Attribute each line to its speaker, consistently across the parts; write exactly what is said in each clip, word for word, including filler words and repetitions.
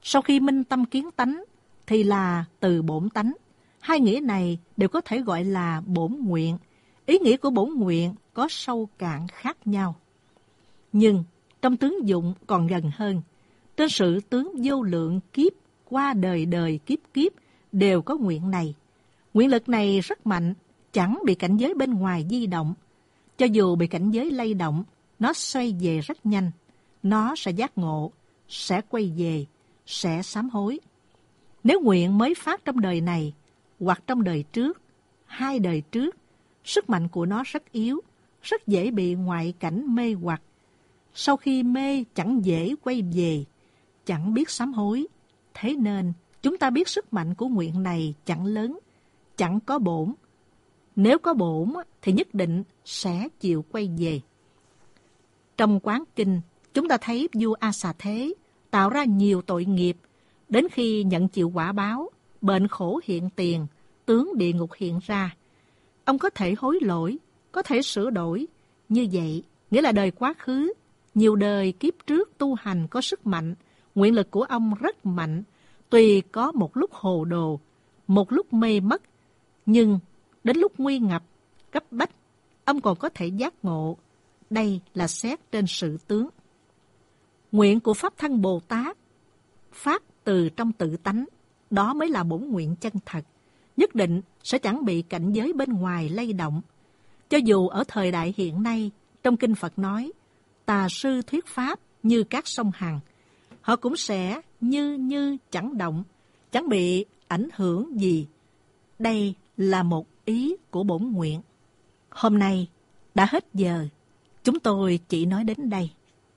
Speaker 1: Sau khi minh tâm kiến tánh thì là từ bổn tánh. Hai nghĩa này đều có thể gọi là bổn nguyện. Ý nghĩa của bổn nguyện có sâu cạn khác nhau. Nhưng trong tướng dụng còn gần hơn. Trên sự tướng vô lượng kiếp, qua đời đời kiếp kiếp đều có nguyện này. Nguyện lực này rất mạnh, chẳng bị cảnh giới bên ngoài di động. Cho dù bị cảnh giới lay động, nó xoay về rất nhanh. Nó sẽ giác ngộ, sẽ quay về, sẽ sám hối. Nếu nguyện mới phát trong đời này, hoặc trong đời trước, hai đời trước, sức mạnh của nó rất yếu, rất dễ bị ngoại cảnh mê hoặc. Sau khi mê chẳng dễ quay về, chẳng biết sám hối. Thế nên, chúng ta biết sức mạnh của nguyện này chẳng lớn, chẳng có bổn. Nếu có bổn thì nhất định sẽ chịu quay về. Trong Quán Kinh, chúng ta thấy vua A Xà Thế tạo ra nhiều tội nghiệp, đến khi nhận chịu quả báo, bệnh khổ hiện tiền, tướng địa ngục hiện ra. Ông có thể hối lỗi, có thể sửa đổi. Như vậy, nghĩa là đời quá khứ, nhiều đời kiếp trước tu hành có sức mạnh, nguyện lực của ông rất mạnh, tuy có một lúc hồ đồ, một lúc mê mất, nhưng đến lúc nguy ngập, cấp bách, ông còn có thể giác ngộ. Đây là xét trên sự tướng. Nguyện của Pháp Thân Bồ Tát phát từ trong tự tánh, đó mới là bổn nguyện chân thật, nhất định sẽ chẳng bị cảnh giới bên ngoài lay động. Cho dù ở thời đại hiện nay, trong Kinh Phật nói, tà sư thuyết Pháp như các sông Hằng, họ cũng sẽ như như chẳng động, chẳng bị ảnh hưởng gì. Đây là một ý của bổn nguyện. Hôm nay đã hết giờ, chúng tôi chỉ nói đến đây.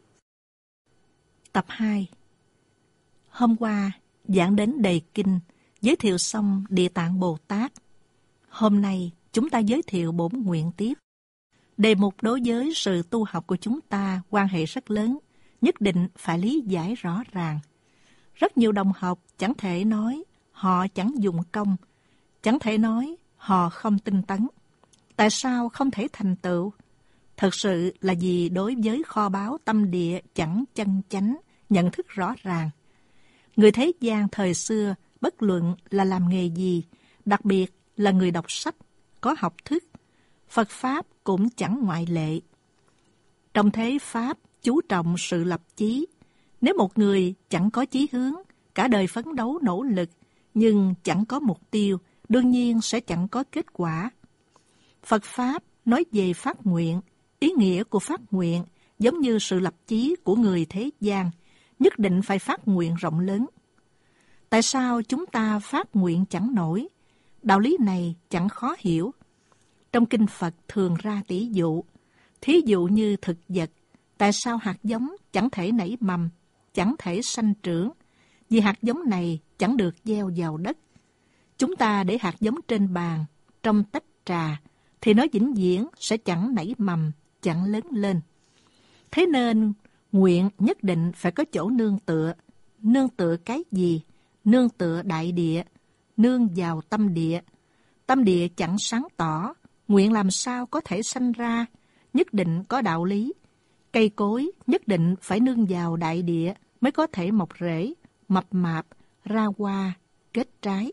Speaker 1: Tập hai. Hôm qua giảng đến Đề Kinh, giới thiệu xong Địa Tạng Bồ Tát. Hôm nay chúng ta giới thiệu bổn nguyện tiếp. Đề mục đối với sự tu học của chúng ta quan hệ rất lớn, nhất định phải lý giải rõ ràng. Rất nhiều đồng học chẳng thể nói họ chẳng dùng công, chẳng thể nói họ không tinh tấn. Tại sao không thể thành tựu? Thật sự là vì đối với kho báu tâm địa chẳng chân chánh, nhận thức rõ ràng. Người thế gian thời xưa, bất luận là làm nghề gì, đặc biệt là người đọc sách, có học thức, Phật Pháp cũng chẳng ngoại lệ. Trong thế Pháp, chú trọng sự lập chí. Nếu một người chẳng có chí hướng, cả đời phấn đấu nỗ lực, nhưng chẳng có mục tiêu, đương nhiên sẽ chẳng có kết quả. Phật Pháp nói về phát nguyện, ý nghĩa của phát nguyện giống như sự lập chí của người thế gian, nhất định phải phát nguyện rộng lớn. Tại sao chúng ta phát nguyện chẳng nổi? Đạo lý này chẳng khó hiểu. Trong Kinh Phật thường ra tỷ dụ, thí dụ như thực vật, tại sao hạt giống chẳng thể nảy mầm, chẳng thể sanh trưởng? Vì hạt giống này chẳng được gieo vào đất. Chúng ta để hạt giống trên bàn, trong tách trà, thì nó vĩnh viễn sẽ chẳng nảy mầm, chẳng lớn lên. Thế nên, nguyện nhất định phải có chỗ nương tựa. Nương tựa cái gì? Nương tựa đại địa, nương vào tâm địa. Tâm địa chẳng sáng tỏ, nguyện làm sao có thể sanh ra? Nhất định có đạo lý. Cây cối nhất định phải nương vào đại địa mới có thể mọc rễ, mập mạp, ra hoa, kết trái.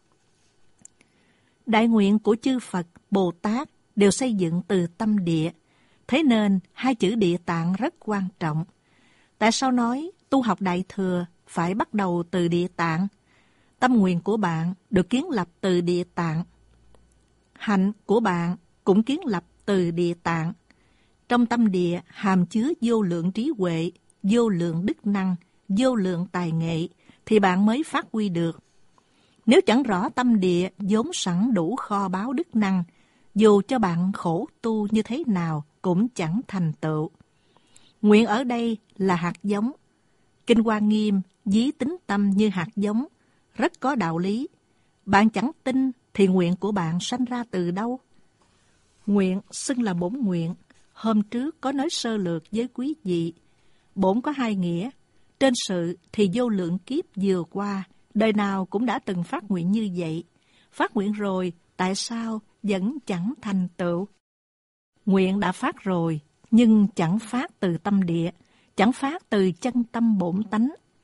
Speaker 1: Đại nguyện của chư Phật, Bồ Tát đều xây dựng từ tâm địa. Thế nên hai chữ Địa Tạng rất quan trọng. Tại sao nói tu học Đại Thừa phải bắt đầu từ Địa Tạng? Tâm nguyện của bạn được kiến lập từ Địa Tạng. Hạnh của bạn cũng kiến lập từ Địa Tạng. Trong tâm địa hàm chứa vô lượng trí huệ, vô lượng đức năng, vô lượng tài nghệ, thì bạn mới phát huy được. Nếu chẳng rõ tâm địa vốn sẵn đủ kho báu đức năng, dù cho bạn khổ tu như thế nào cũng chẳng thành tựu. Nguyện ở đây là hạt giống. Kinh Hoa Nghiêm ví tính tâm như hạt giống, rất có đạo lý. Bạn chẳng tin thì nguyện của bạn sanh ra từ đâu? Nguyện xưng là bổn nguyện. Hôm trước có nói sơ lược với quý vị. Bổn có hai nghĩa. Trên sự thì vô lượng kiếp vừa qua, đời nào cũng đã từng phát nguyện như vậy. Phát nguyện rồi, tại sao vẫn chẳng thành tựu? Nguyện đã phát rồi, nhưng chẳng phát từ tâm địa, chẳng phát từ chân tâm bổn tánh.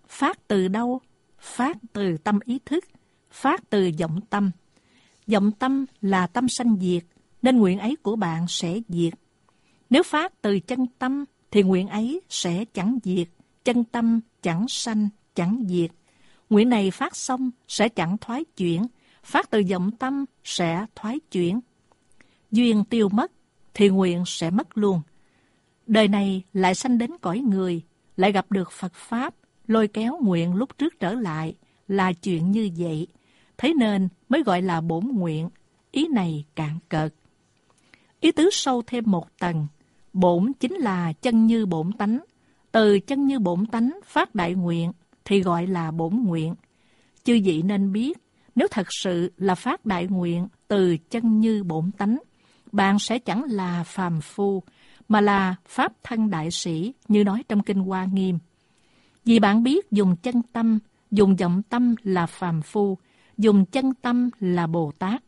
Speaker 1: Phát từ đâu? Phát từ tâm ý thức, phát từ vọng tâm. Vọng tâm là tâm sanh diệt, nên nguyện ấy của bạn sẽ diệt. Nếu phát từ chân tâm, thì nguyện ấy sẽ chẳng diệt, chân tâm chẳng sanh, chẳng diệt. Nguyện này phát xong sẽ chẳng thoái chuyển, phát từ vọng tâm sẽ thoái chuyển. Duyên tiêu mất, thì nguyện sẽ mất luôn. Đời này lại sanh đến cõi người, lại gặp được Phật Pháp, lôi kéo nguyện lúc trước trở lại, là chuyện như vậy. Thế nên mới gọi là bổn nguyện, ý này cạn cợt. Ý tứ sâu thêm một tầng, bổn chính là chân như bổn tánh. Từ chân như bổn tánh phát đại nguyện, thì gọi là bổn nguyện. Chư vị nên biết, nếu thật sự là phát đại nguyện từ chân như bổn tánh, bạn sẽ chẳng là phàm phu, mà là pháp thân đại sĩ như nói trong Kinh Hoa Nghiêm. Vì bạn biết dùng chân tâm, dùng vọng tâm là phàm phu, dùng chân tâm là Bồ Tát.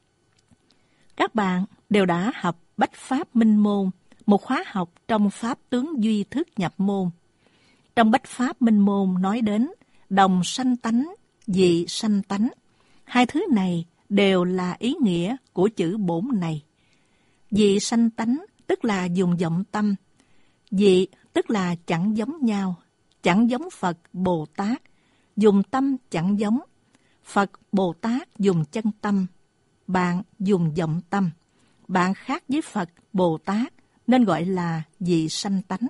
Speaker 1: Các bạn đều đã học Bách Pháp Minh Môn, một khóa học trong Pháp Tướng Duy Thức Nhập Môn. Trong Bách Pháp Minh Môn nói đến đồng sanh tánh, dị sanh tánh. Hai thứ này đều là ý nghĩa của chữ bổn này. Dị sanh tánh tức là dùng vọng tâm. Dị tức là chẳng giống nhau, chẳng giống Phật, Bồ Tát. Dùng tâm chẳng giống. Phật, Bồ Tát dùng chân tâm, bạn dùng vọng tâm. Bạn khác với Phật, Bồ Tát nên gọi là dị sanh tánh.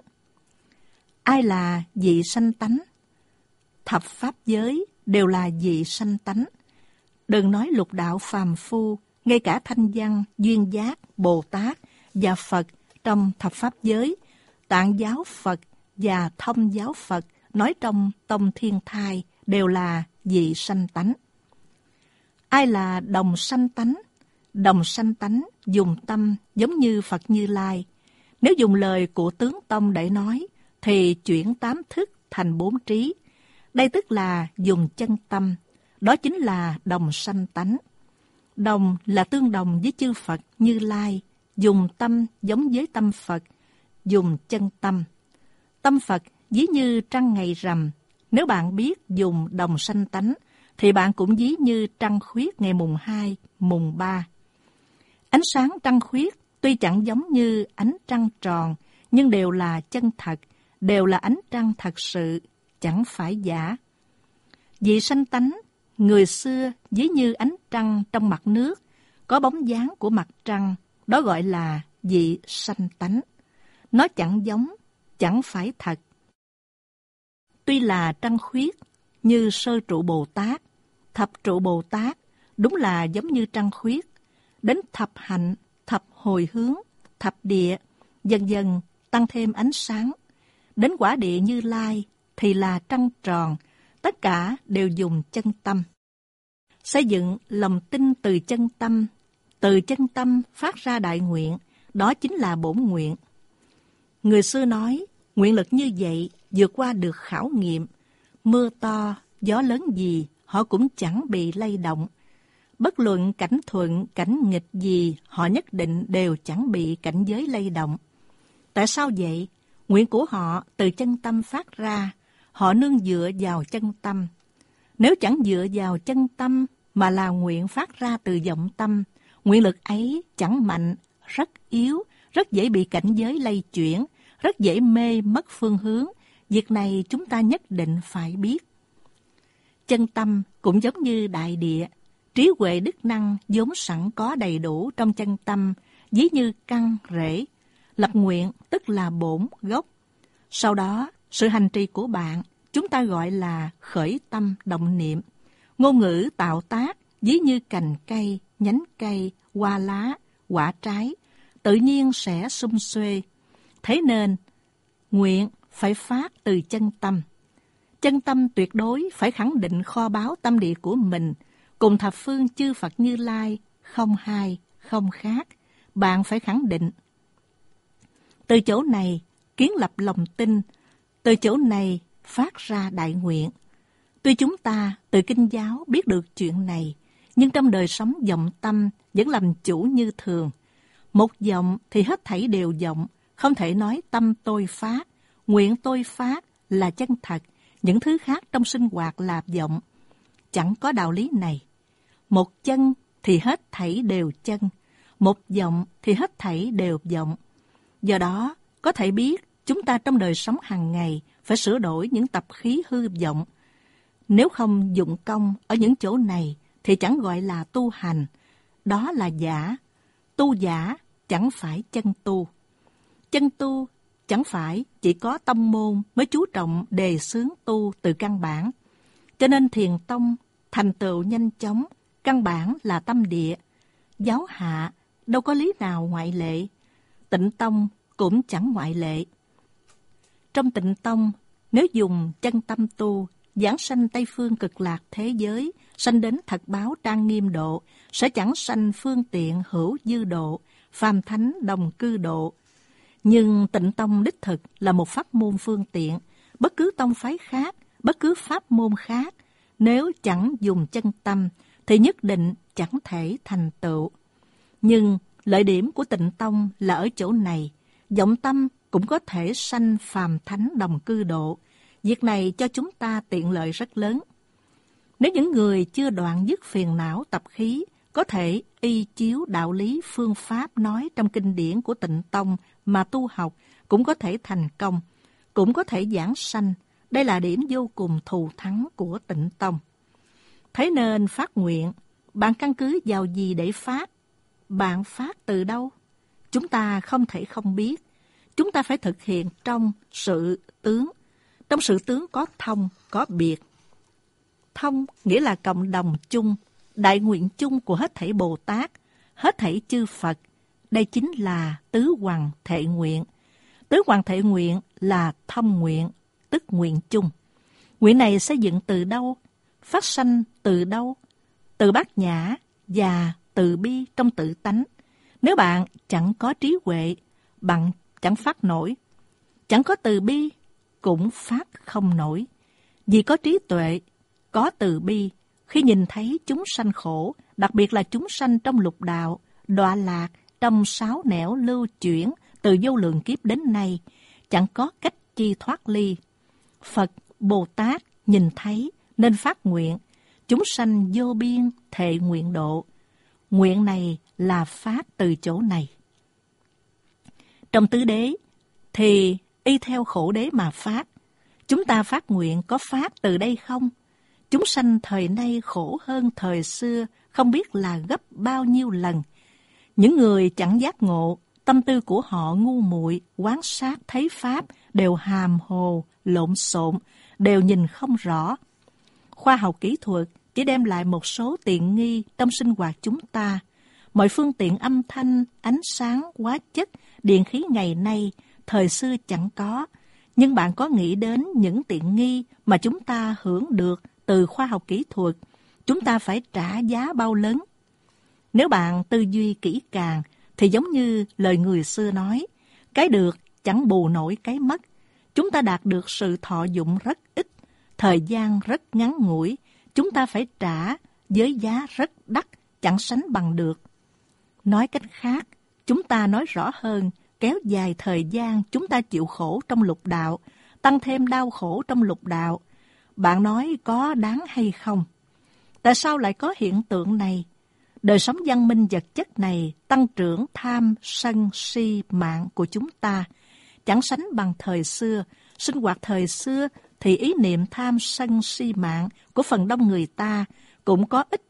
Speaker 1: Ai là dị sanh tánh? Thập pháp giới đều là dị sanh tánh. Đừng nói lục đạo phàm phu, ngay cả Thanh Văn, Duyên Giác, Bồ Tát và Phật trong thập pháp giới, Tạng giáo Phật và Thông giáo Phật nói trong Tông Thiên Thai đều là dị sanh tánh. Ai là đồng sanh tánh? Đồng sanh tánh dùng tâm giống như Phật Như Lai. Nếu dùng lời của tướng Tông để nói, thì chuyển tám thức thành bốn trí. Đây tức là dùng chân tâm, đó chính là đồng sanh tánh. Đồng là tương đồng với chư Phật Như Lai, dùng tâm giống với tâm Phật, dùng chân tâm. Tâm Phật ví như trăng ngày rằm, nếu bạn biết dùng đồng sanh tánh, thì bạn cũng ví như trăng khuyết ngày mùng hai, mùng ba. Ánh sáng trăng khuyết tuy chẳng giống như ánh trăng tròn, nhưng đều là chân thật, đều là ánh trăng thật sự, chẳng phải giả. Dị sanh tánh, người xưa ví như ánh trăng trong mặt nước, có bóng dáng của mặt trăng, đó gọi là dị sanh tánh. Nó chẳng giống, chẳng phải thật. Tuy là trăng khuyết, như sơ trụ Bồ Tát, thập trụ Bồ Tát, đúng là giống như trăng khuyết. Đến thập hạnh, thập hồi hướng, thập địa, dần dần tăng thêm ánh sáng. Đến quả địa Như Lai thì là trăng tròn, tất cả đều dùng chân tâm. Xây dựng lòng tin từ chân tâm, từ chân tâm phát ra đại nguyện, đó chính là bổn nguyện. Người xưa nói, nguyện lực như vậy vượt qua được khảo nghiệm. Mưa to, gió lớn gì, họ cũng chẳng bị lay động. Bất luận cảnh thuận, cảnh nghịch gì, họ nhất định đều chẳng bị cảnh giới lay động. Tại sao vậy? Nguyện của họ từ chân tâm phát ra, họ nương dựa vào chân tâm. Nếu chẳng dựa vào chân tâm, mà là nguyện phát ra từ vọng tâm, nguyện lực ấy chẳng mạnh, rất yếu, rất dễ bị cảnh giới lay chuyển, rất dễ mê mất phương hướng. Việc này chúng ta nhất định phải biết. Chân tâm cũng giống như đại địa, trí huệ đức năng vốn sẵn có đầy đủ trong chân tâm, ví như căn rễ. Lập nguyện tức là bổn gốc. Sau đó, sự hành trì của bạn, chúng ta gọi là khởi tâm động niệm. Ngôn ngữ tạo tác, ví như cành cây, nhánh cây, hoa lá, quả trái, tự nhiên sẽ sum xuê. Thế nên, nguyện phải phát từ chân tâm. Chân tâm tuyệt đối phải khẳng định kho báu tâm địa của mình, cùng thập phương chư Phật Như Lai, không hai, không khác. Bạn phải khẳng định. Từ chỗ này, kiến lập lòng tin. Từ chỗ này, phát ra đại nguyện. Tuy chúng ta từ kinh giáo biết được chuyện này, nhưng trong đời sống vọng tâm vẫn làm chủ như thường. Một vọng thì hết thảy đều vọng, không thể nói tâm tôi phát, nguyện tôi phát là chân thật, những thứ khác trong sinh hoạt là vọng. Chẳng có đạo lý này. Một chân thì hết thảy đều chân, một vọng thì hết thảy đều vọng. Do đó, có thể biết chúng ta trong đời sống hàng ngày phải sửa đổi những tập khí hư vọng. Nếu không dụng công ở những chỗ này thì chẳng gọi là tu hành, đó là giả. Tu giả chẳng phải chân tu. Chân tu chẳng phải chỉ có tông môn mới chú trọng đề xướng tu từ căn bản. Cho nên thiền tông thành tựu nhanh chóng, căn bản là tâm địa. Giáo hạ đâu có lý nào ngoại lệ. Tịnh tông cũng chẳng ngoại lệ. Trong tịnh tông, nếu dùng chân tâm tu, giảng sanh Tây phương cực lạc thế giới, sanh đến thật báo trang nghiêm độ, sẽ chẳng sanh phương tiện hữu dư độ, phàm thánh đồng cư độ. Nhưng tịnh tông đích thực là một pháp môn phương tiện. Bất cứ tông phái khác, bất cứ pháp môn khác, nếu chẳng dùng chân tâm, thì nhất định chẳng thể thành tựu. Nhưng lợi điểm của tịnh tông là ở chỗ này, vọng tâm cũng có thể sanh phàm thánh đồng cư độ. Việc này cho chúng ta tiện lợi rất lớn. Nếu những người chưa đoạn dứt phiền não tập khí, có thể y chiếu đạo lý phương pháp nói trong kinh điển của tịnh tông mà tu học, cũng có thể thành công, cũng có thể giảng sanh. Đây là điểm vô cùng thù thắng của tịnh tông. Thế nên phát nguyện, bạn căn cứ vào gì để phát? Bạn phát từ đâu? Chúng ta không thể không biết. Chúng ta phải thực hiện trong sự tướng. Trong sự tướng có thông, có biệt. Thông nghĩa là cộng đồng chung, đại nguyện chung của hết thảy Bồ Tát, hết thảy chư Phật. Đây chính là tứ hoằng thệ nguyện. Tứ hoằng thệ nguyện là thông nguyện, tức nguyện chung. Nguyện này xây dựng từ đâu? Phát sanh từ đâu? Từ bát nhã và từ bi trong tự tánh. Nếu bạn chẳng có trí huệ, bạn chẳng phát nổi. Chẳng có từ bi, cũng phát không nổi. Vì có trí tuệ, có từ bi, khi nhìn thấy chúng sanh khổ, đặc biệt là chúng sanh trong lục đạo, đọa lạc, trong sáu nẻo lưu chuyển từ vô lượng kiếp đến nay, chẳng có cách chi thoát ly. Phật, Bồ Tát nhìn thấy nên phát nguyện, chúng sanh vô biên thệ nguyện độ. Nguyện này là phát từ chỗ này. Trong tứ đế thì y theo khổ đế mà phát. Chúng ta phát nguyện có phát từ đây không? Chúng sanh thời nay khổ hơn thời xưa, không biết là gấp bao nhiêu lần. Những người chẳng giác ngộ, tâm tư của họ ngu muội, quán sát thấy pháp đều hàm hồ, lộn xộn, đều nhìn không rõ. Khoa học kỹ thuật chỉ đem lại một số tiện nghi trong sinh hoạt chúng ta. Mọi phương tiện âm thanh, ánh sáng, hóa chất, điện khí ngày nay, thời xưa chẳng có. Nhưng bạn có nghĩ đến những tiện nghi mà chúng ta hưởng được từ khoa học kỹ thuật, chúng ta phải trả giá bao lớn? Nếu bạn tư duy kỹ càng, thì giống như lời người xưa nói, cái được chẳng bù nổi cái mất. Chúng ta đạt được sự thọ dụng rất ít, thời gian rất ngắn ngủi, chúng ta phải trả với giá rất đắt, chẳng sánh bằng được. Nói cách khác, chúng ta nói rõ hơn, kéo dài thời gian chúng ta chịu khổ trong lục đạo, tăng thêm đau khổ trong lục đạo. Bạn nói có đáng hay không? Tại sao lại có hiện tượng này? Đời sống văn minh vật chất này tăng trưởng tham, sân, si, mạng của chúng ta, chẳng sánh bằng thời xưa. Sinh hoạt thời xưa thì ý niệm tham, sân, si, mạng của phần đông người ta cũng có ít,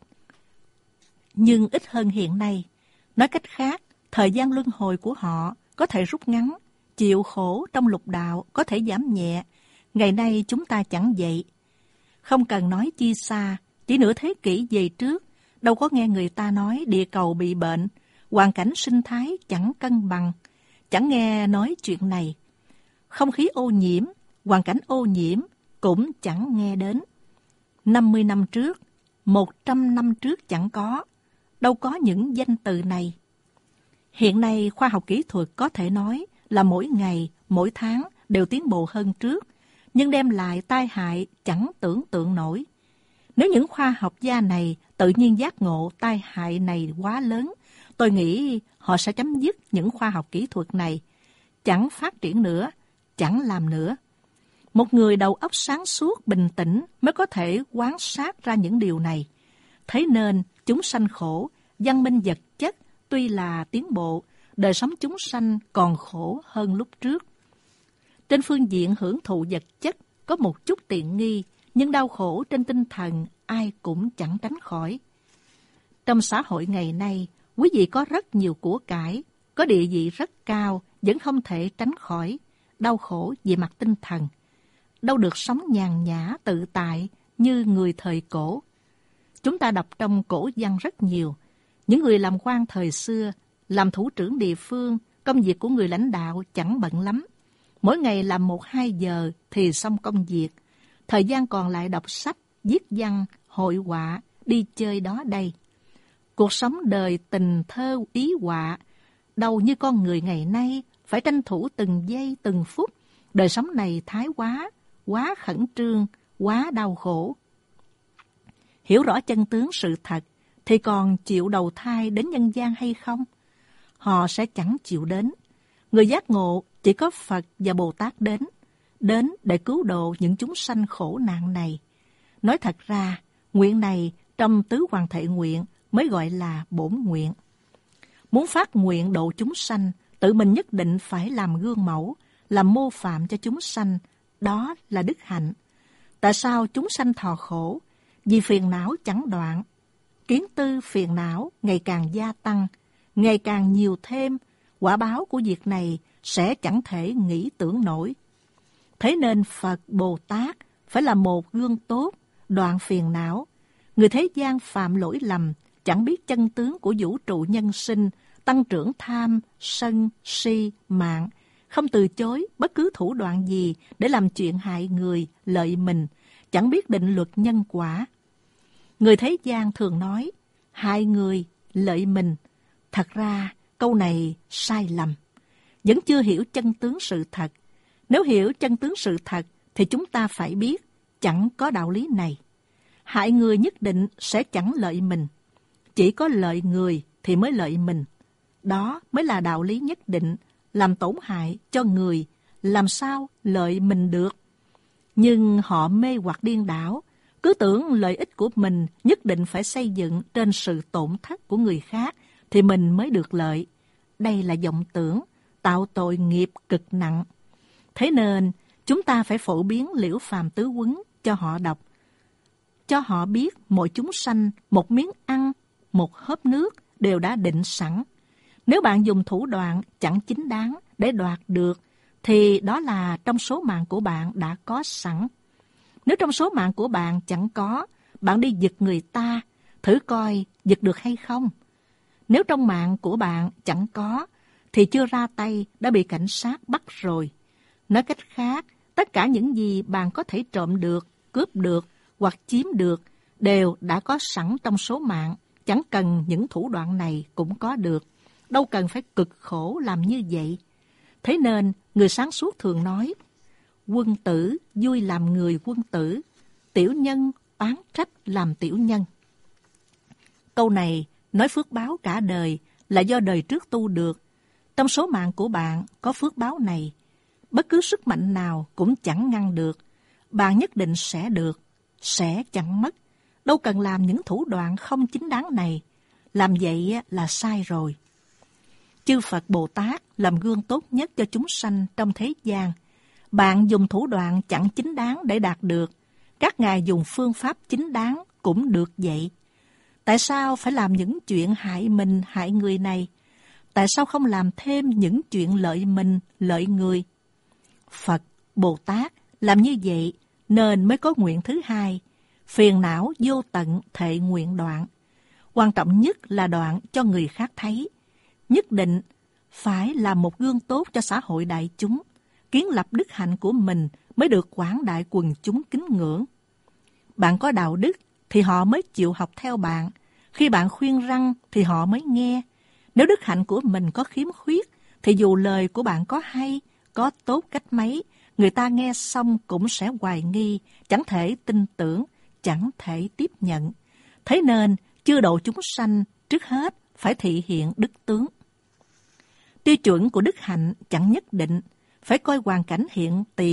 Speaker 1: nhưng ít hơn hiện nay. Nói cách khác, thời gian luân hồi của họ có thể rút ngắn, chịu khổ trong lục đạo có thể giảm nhẹ. Ngày nay chúng ta chẳng vậy. Không cần nói chi xa, chỉ nửa thế kỷ về trước, đâu có nghe người ta nói địa cầu bị bệnh, hoàn cảnh sinh thái chẳng cân bằng, chẳng nghe nói chuyện này. Không khí ô nhiễm, hoàn cảnh ô nhiễm cũng chẳng nghe đến. năm mươi năm trước, một trăm năm trước chẳng có, đâu có những danh từ này. Hiện nay khoa học kỹ thuật có thể nói là mỗi ngày, mỗi tháng đều tiến bộ hơn trước, nhưng đem lại tai hại chẳng tưởng tượng nổi. Nếu những khoa học gia này tự nhiên giác ngộ tai hại này quá lớn, tôi nghĩ họ sẽ chấm dứt những khoa học kỹ thuật này, chẳng phát triển nữa, chẳng làm nữa. Một người đầu óc sáng suốt, bình tĩnh mới có thể quan sát ra những điều này. Thế nên, chúng sanh khổ, văn minh vật chất tuy là tiến bộ, đời sống chúng sanh còn khổ hơn lúc trước. Trên phương diện hưởng thụ vật chất có một chút tiện nghi, nhưng đau khổ trên tinh thần ai cũng chẳng tránh khỏi. Trong xã hội ngày nay, quý vị có rất nhiều của cải, có địa vị rất cao, vẫn không thể tránh khỏi đau khổ về mặt tinh thần. Đâu được sống nhàn nhã tự tại như người thời cổ. Chúng ta đọc trong cổ văn rất nhiều. Những người làm quan thời xưa, làm thủ trưởng địa phương, công việc của người lãnh đạo chẳng bận lắm. Mỗi ngày làm một hai giờ thì xong công việc. Thời gian còn lại đọc sách, viết văn, hội họa, đi chơi đó đây. Cuộc sống đời tình thơ ý họa, đâu như con người ngày nay phải tranh thủ từng giây từng phút. Đời sống này thái quá, quá khẩn trương, quá đau khổ. Hiểu rõ chân tướng sự thật thì còn chịu đầu thai đến nhân gian hay không? Họ sẽ chẳng chịu đến. Người giác ngộ chỉ có Phật và Bồ Tát đến, đến để cứu độ những chúng sanh khổ nạn này. Nói thật ra, nguyện này trong tứ hoàng thể nguyện mới gọi là bổn nguyện. Muốn phát nguyện độ chúng sanh, tự mình nhất định phải làm gương mẫu, làm mô phạm cho chúng sanh, đó là đức hạnh. Tại sao chúng sanh thọ khổ? Vì phiền não chẳng đoạn, kiến tư phiền não ngày càng gia tăng, ngày càng nhiều thêm, quả báo của việc này sẽ chẳng thể nghĩ tưởng nổi. Thế nên Phật Bồ Tát phải là một gương tốt, đoạn phiền não. Người thế gian phạm lỗi lầm, chẳng biết chân tướng của vũ trụ nhân sinh, tăng trưởng tham, sân, si, mạng, không từ chối bất cứ thủ đoạn gì để làm chuyện hại người, lợi mình, chẳng biết định luật nhân quả. Người thế gian thường nói, hại người, lợi mình. Thật ra, câu này sai lầm. Vẫn chưa hiểu chân tướng sự thật. Nếu hiểu chân tướng sự thật, thì chúng ta phải biết, chẳng có đạo lý này. Hại người nhất định sẽ chẳng lợi mình. Chỉ có lợi người thì mới lợi mình. Đó mới là đạo lý nhất định, làm tổn hại cho người, làm sao lợi mình được. Nhưng họ mê hoặc điên đảo, cứ tưởng lợi ích của mình nhất định phải xây dựng trên sự tổn thất của người khác thì mình mới được lợi. Đây là vọng tưởng, tạo tội nghiệp cực nặng. Thế nên, chúng ta phải phổ biến Liễu Phàm Tứ Quấn cho họ đọc. Cho họ biết mỗi chúng sanh, một miếng ăn, một hớp nước đều đã định sẵn. Nếu bạn dùng thủ đoạn chẳng chính đáng để đoạt được, thì đó là trong số mạng của bạn đã có sẵn. Nếu trong số mạng của bạn chẳng có, bạn đi giật người ta, thử coi giật được hay không. Nếu trong mạng của bạn chẳng có, thì chưa ra tay đã bị cảnh sát bắt rồi. Nói cách khác, tất cả những gì bạn có thể trộm được, cướp được hoặc chiếm được đều đã có sẵn trong số mạng, chẳng cần những thủ đoạn này cũng có được. Đâu cần phải cực khổ làm như vậy. Thế nên, người sáng suốt thường nói, quân tử vui làm người quân tử, tiểu nhân oán trách làm tiểu nhân. Câu này nói phước báo cả đời là do đời trước tu được. Trong số mạng của bạn có phước báo này, bất cứ sức mạnh nào cũng chẳng ngăn được. Bạn nhất định sẽ được, sẽ chẳng mất. Đâu cần làm những thủ đoạn không chính đáng này. Làm vậy là sai rồi. Chư Phật Bồ Tát làm gương tốt nhất cho chúng sanh trong thế gian. Bạn dùng thủ đoạn chẳng chính đáng để đạt được. Các ngài dùng phương pháp chính đáng cũng được vậy. Tại sao phải làm những chuyện hại mình, hại người này? Tại sao không làm thêm những chuyện lợi mình, lợi người? Phật, Bồ Tát làm như vậy nên mới có nguyện thứ hai, phiền não vô tận thệ nguyện đoạn. Quan trọng nhất là đoạn cho người khác thấy. Nhất định phải là một gương tốt cho xã hội đại chúng. Kiến lập đức hạnh của mình mới được quảng đại quần chúng kính ngưỡng. Bạn có đạo đức thì họ mới chịu học theo bạn. Khi bạn khuyên răn thì họ mới nghe. Nếu đức hạnh của mình có khiếm khuyết thì dù lời của bạn có hay, có tốt cách mấy, người ta nghe xong cũng sẽ hoài nghi, chẳng thể tin tưởng, chẳng thể tiếp nhận. Thế nên, chư độ chúng sanh trước hết phải thị hiện đức tướng. Tiêu chuẩn của đức hạnh chẳng nhất định, phải coi hoàn cảnh hiện tiền,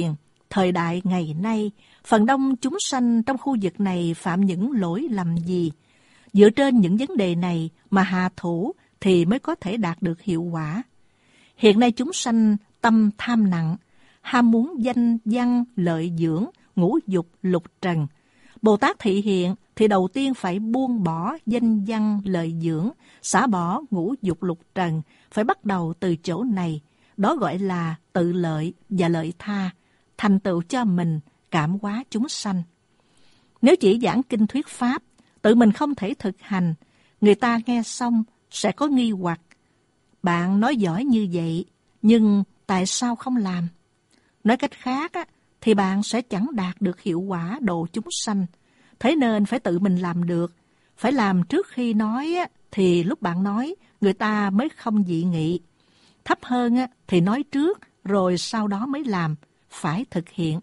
Speaker 1: thời đại ngày nay, phần đông chúng sanh trong khu vực này phạm những lỗi lầm gì? Dựa trên những vấn đề này mà hạ thủ thì mới có thể đạt được hiệu quả. Hiện nay chúng sanh tâm tham nặng, ham muốn danh văn lợi dưỡng, ngũ dục lục trần. Bồ Tát thị hiện thì đầu tiên phải buông bỏ danh văn lợi dưỡng, xả bỏ ngũ dục lục trần, phải bắt đầu từ chỗ này. Đó gọi là tự lợi và lợi tha, thành tựu cho mình, cảm hóa chúng sanh. Nếu chỉ giảng kinh thuyết pháp, tự mình không thể thực hành, người ta nghe xong sẽ có nghi hoặc. Bạn nói giỏi như vậy, nhưng tại sao không làm? Nói cách khác á, thì bạn sẽ chẳng đạt được hiệu quả độ chúng sanh. Thế nên phải tự mình làm được. Phải làm trước khi nói á, thì lúc bạn nói, người ta mới không dị nghị. Thấp hơn á, thì nói trước, rồi sau đó mới làm. Phải thực hiện.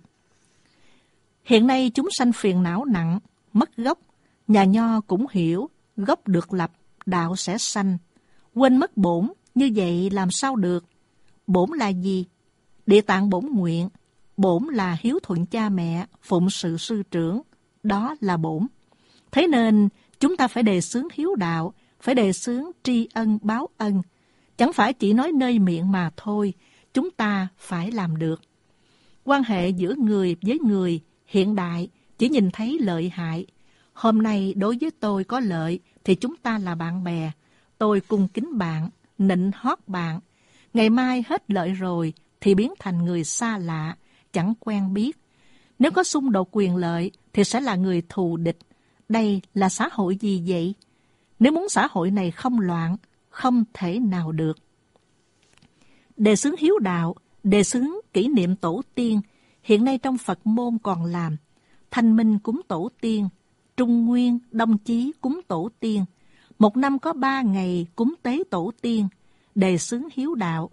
Speaker 1: Hiện nay chúng sanh phiền não nặng, mất gốc. Nhà Nho cũng hiểu, gốc được lập, đạo sẽ sanh. Quên mất bổn, như vậy làm sao được? Bổn là gì? Địa tạng bổn nguyện. Bổn là hiếu thuận cha mẹ, phụng sự sư trưởng. Đó là bổn. Thế nên chúng ta phải đề xướng hiếu đạo, phải đề xướng tri ân báo ân. Chẳng phải chỉ nói nơi miệng mà thôi, chúng ta phải làm được. Quan hệ giữa người với người hiện đại chỉ nhìn thấy lợi hại. Hôm nay đối với tôi có lợi thì chúng ta là bạn bè. Tôi cung kính bạn, nịnh hót bạn. Ngày mai hết lợi rồi thì biến thành người xa lạ, chẳng quen biết. Nếu có xung đột quyền lợi thì sẽ là người thù địch. Đây là xã hội gì vậy? Nếu muốn xã hội này không loạn, không thể nào được. Đề xướng hiếu đạo, đề xướng kỷ niệm tổ tiên, hiện nay trong Phật môn còn làm. Thanh Minh cúng tổ tiên, Trung Nguyên, Đông Chí cúng tổ tiên. Một năm có ba ngày cúng tế tổ tiên, đề xướng hiếu đạo.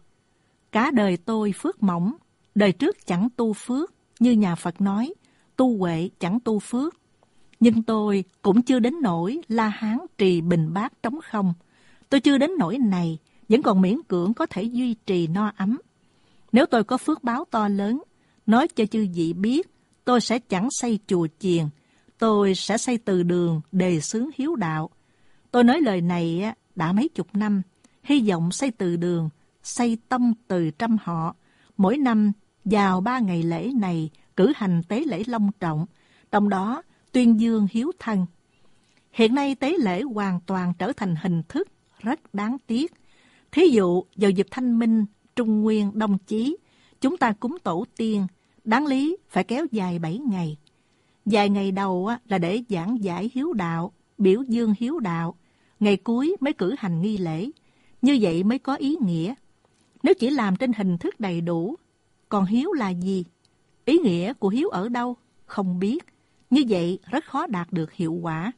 Speaker 1: Cả đời tôi phước mỏng, đời trước chẳng tu phước, như nhà Phật nói, tu huệ chẳng tu phước. Nhưng tôi cũng chưa đến nỗi La Hán trì bình bát trống không. Tôi chưa đến nỗi này, vẫn còn miễn cưỡng có thể duy trì no ấm. Nếu tôi có phước báo to lớn, nói cho chư vị biết, tôi sẽ chẳng xây chùa chiền, tôi sẽ xây từ đường đề xướng hiếu đạo. Tôi nói lời này đã mấy chục năm, hy vọng xây từ đường, xây tông từ trăm họ. Mỗi năm vào ba ngày lễ này cử hành tế lễ long trọng, trong đó tuyên dương hiếu thân. Hiện nay tế lễ hoàn toàn trở thành hình thức rất đáng tiếc. Thí dụ vào dịp Thanh Minh, Trung Nguyên, Đông Chí, chúng ta cúng tổ tiên, đáng lý phải kéo dài bảy ngày. Vài ngày đầu là để giảng giải hiếu đạo, biểu dương hiếu đạo, ngày cuối mới cử hành nghi lễ. Như vậy mới có ý nghĩa. Nếu chỉ làm trên hình thức đầy đủ, còn hiếu là gì? Ý nghĩa của hiếu ở đâu? Không biết. Như vậy rất khó đạt được hiệu quả.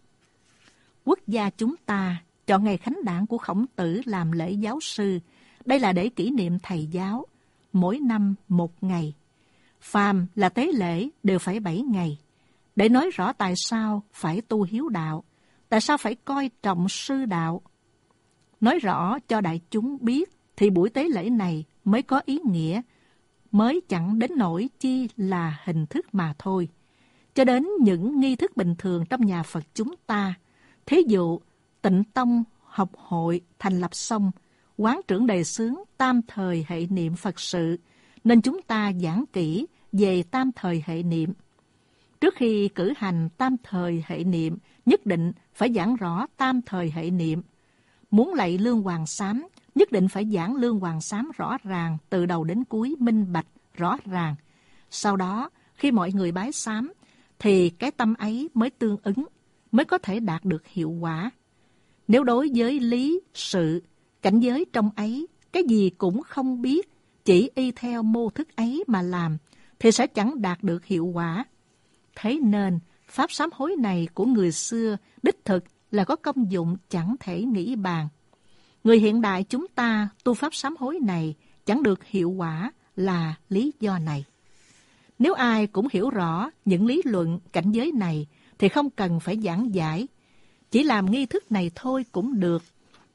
Speaker 1: Quốc gia chúng ta chọn ngày khánh đản của Khổng Tử làm lễ giáo sư. Đây là để kỷ niệm thầy giáo. Mỗi năm một ngày. Phàm là tế lễ đều phải bảy ngày. Để nói rõ tại sao phải tu hiếu đạo. Tại sao phải coi trọng sư đạo. Nói rõ cho đại chúng biết thì buổi tế lễ này mới có ý nghĩa. Mới chẳng đến nỗi chi là hình thức mà thôi. Cho đến những nghi thức bình thường trong nhà Phật chúng ta. Thí dụ, Tịnh Tông học hội thành lập xong, quán trưởng đề xướng tam thời hệ niệm Phật sự, nên chúng ta giảng kỹ về tam thời hệ niệm. Trước khi cử hành tam thời hệ niệm, nhất định phải giảng rõ tam thời hệ niệm. Muốn lạy Lương Hoàng Sám, nhất định phải giảng Lương Hoàng Sám rõ ràng, từ đầu đến cuối minh bạch, rõ ràng. Sau đó, khi mọi người bái sám, thì cái tâm ấy mới tương ứng, mới có thể đạt được hiệu quả. Nếu đối với lý, sự, cảnh giới trong ấy, cái gì cũng không biết, chỉ y theo mô thức ấy mà làm, thì sẽ chẳng đạt được hiệu quả. Thế nên, pháp sám hối này của người xưa đích thực là có công dụng chẳng thể nghĩ bàn. Người hiện đại chúng ta tu pháp sám hối này chẳng được hiệu quả là lý do này. Nếu ai cũng hiểu rõ những lý luận cảnh giới này thì không cần phải giảng giải, chỉ làm nghi thức này thôi cũng được.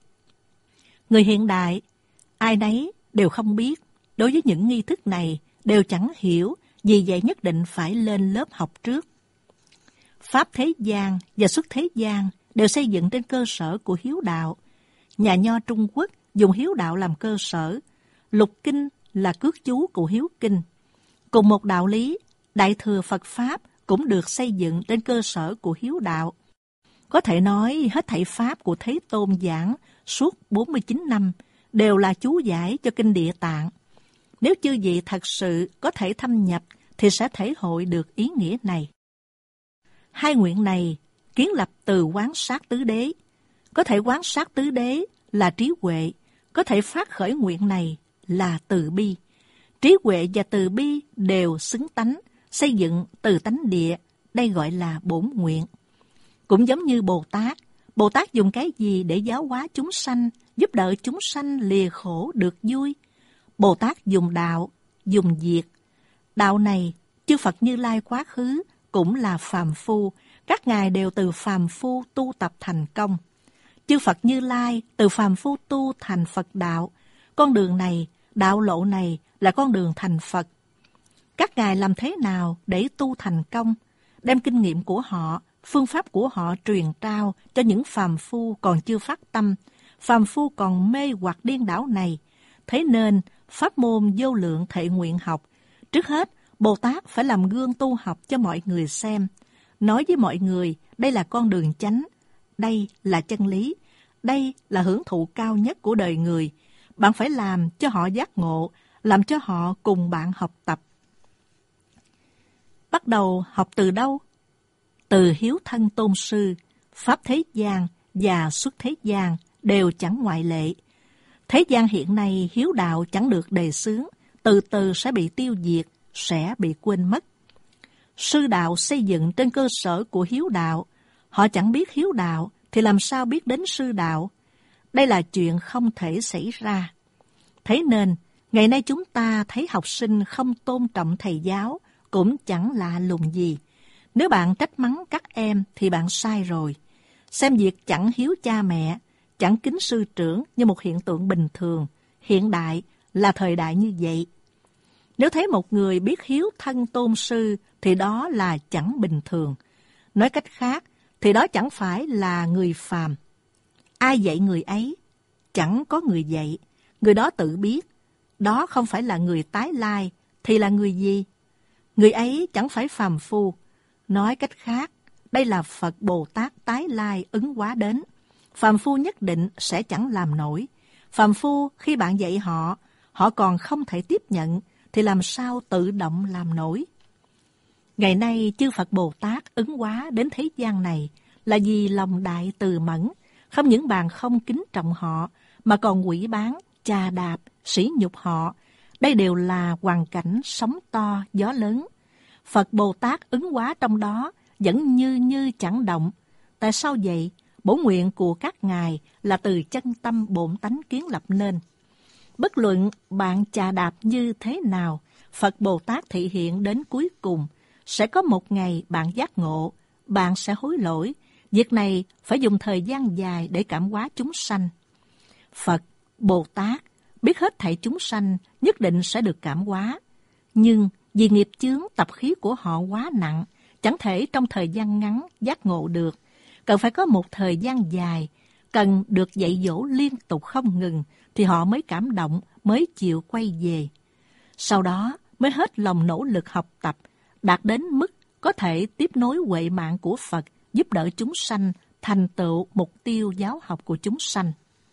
Speaker 1: Người hiện đại, ai nấy đều không biết, đối với những nghi thức này đều chẳng hiểu vì vậy nhất định phải lên lớp học trước. Pháp thế gian và xuất thế gian đều xây dựng trên cơ sở của hiếu đạo. Nhà Nho Trung Quốc dùng hiếu đạo làm cơ sở, lục kinh là cước chú của hiếu kinh. Cùng một đạo lý, Đại thừa Phật Pháp cũng được xây dựng trên cơ sở của hiếu đạo. Có thể nói hết thảy Pháp của Thế Tôn giảng suốt bốn mươi chín năm đều là chú giải cho Kinh Địa Tạng. Nếu chư vị thật sự có thể thâm nhập thì sẽ thể hội được ý nghĩa này. Hai nguyện này kiến lập từ quán sát tứ đế. Có thể quán sát tứ đế là trí huệ, có thể phát khởi nguyện này là từ bi. Trí huệ và từ bi đều xứng tánh, xây dựng từ tánh địa, đây gọi là bổn nguyện. Cũng giống như Bồ Tát, Bồ Tát dùng cái gì để giáo hóa chúng sanh, giúp đỡ chúng sanh lìa khổ được vui? Bồ Tát dùng đạo, dùng diệt. Đạo này, chư Phật Như Lai quá khứ cũng là phàm phu, các ngài đều từ phàm phu tu tập thành công. Chư Phật Như Lai từ phàm phu tu thành Phật đạo. Con đường này, đạo lộ này là con đường thành Phật. Các ngài làm thế nào để tu thành công? Đem kinh nghiệm của họ, phương pháp của họ truyền trao cho những phàm phu còn chưa phát tâm, phàm phu còn mê hoặc điên đảo này. Thế nên, pháp môn vô lượng thệ nguyện học, trước hết, Bồ Tát phải làm gương tu học cho mọi người xem. Nói với mọi người, đây là con đường chánh, đây là chân lý, đây là hưởng thụ cao nhất của đời người. Bạn phải làm cho họ giác ngộ, làm cho họ cùng bạn học tập. Bắt đầu học từ đâu? Từ hiếu thân tôn sư, pháp thế gian và xuất thế gian đều chẳng ngoại lệ. Thế gian hiện nay hiếu đạo chẳng được đề xướng, từ từ sẽ bị tiêu diệt, sẽ bị quên mất. Sư đạo xây dựng trên cơ sở của hiếu đạo. Họ chẳng biết hiếu đạo thì làm sao biết đến sư đạo? Đây là chuyện không thể xảy ra. Thế nên, ngày nay chúng ta thấy học sinh không tôn trọng thầy giáo cũng chẳng lạ lùng gì. Nếu bạn trách mắng các em thì bạn sai rồi. Xem việc chẳng hiếu cha mẹ, chẳng kính sư trưởng như một hiện tượng bình thường. Hiện đại là thời đại như vậy. Nếu thấy một người biết hiếu thân tôn sư thì đó là chẳng bình thường. Nói cách khác thì đó chẳng phải là người phàm. Ai dạy người ấy? Chẳng có người dạy. Người đó tự biết. Đó không phải là người tái lai thì là người gì? Người ấy chẳng phải phàm phu. Nói cách khác, đây là Phật Bồ Tát tái lai ứng hóa đến. Phàm phu nhất định sẽ chẳng làm nổi. Phàm phu khi bạn dạy họ, họ còn không thể tiếp nhận, thì làm sao tự động làm nổi? Ngày nay, chư Phật Bồ Tát ứng hóa đến thế gian này là vì lòng đại từ mẫn. Không những bạn không kính trọng họ, mà còn quỷ báng, chà đạp, sỉ nhục họ. Đây đều là hoàn cảnh sóng to, gió lớn. Phật Bồ Tát ứng hóa trong đó vẫn như như chẳng động. Tại sao vậy? Bổn nguyện của các ngài là từ chân tâm bổn tánh kiến lập nên. Bất luận bạn chà đạp như thế nào, Phật Bồ Tát thị hiện đến cuối cùng. Sẽ có một ngày bạn giác ngộ, bạn sẽ hối lỗi. Việc này phải dùng thời gian dài để cảm hóa chúng sanh. Phật, Bồ Tát biết hết thảy chúng sanh nhất định sẽ được cảm hóa. Nhưng vì nghiệp chướng tập khí của họ quá nặng, chẳng thể trong thời gian ngắn giác ngộ được. Cần phải có một thời gian dài, cần được dạy dỗ liên tục không ngừng, thì họ mới cảm động, mới chịu quay về. Sau đó mới hết lòng nỗ lực học tập, đạt đến mức có thể tiếp nối huệ mạng của Phật, giúp đỡ chúng sanh thành tựu mục tiêu giáo học của chúng sanh.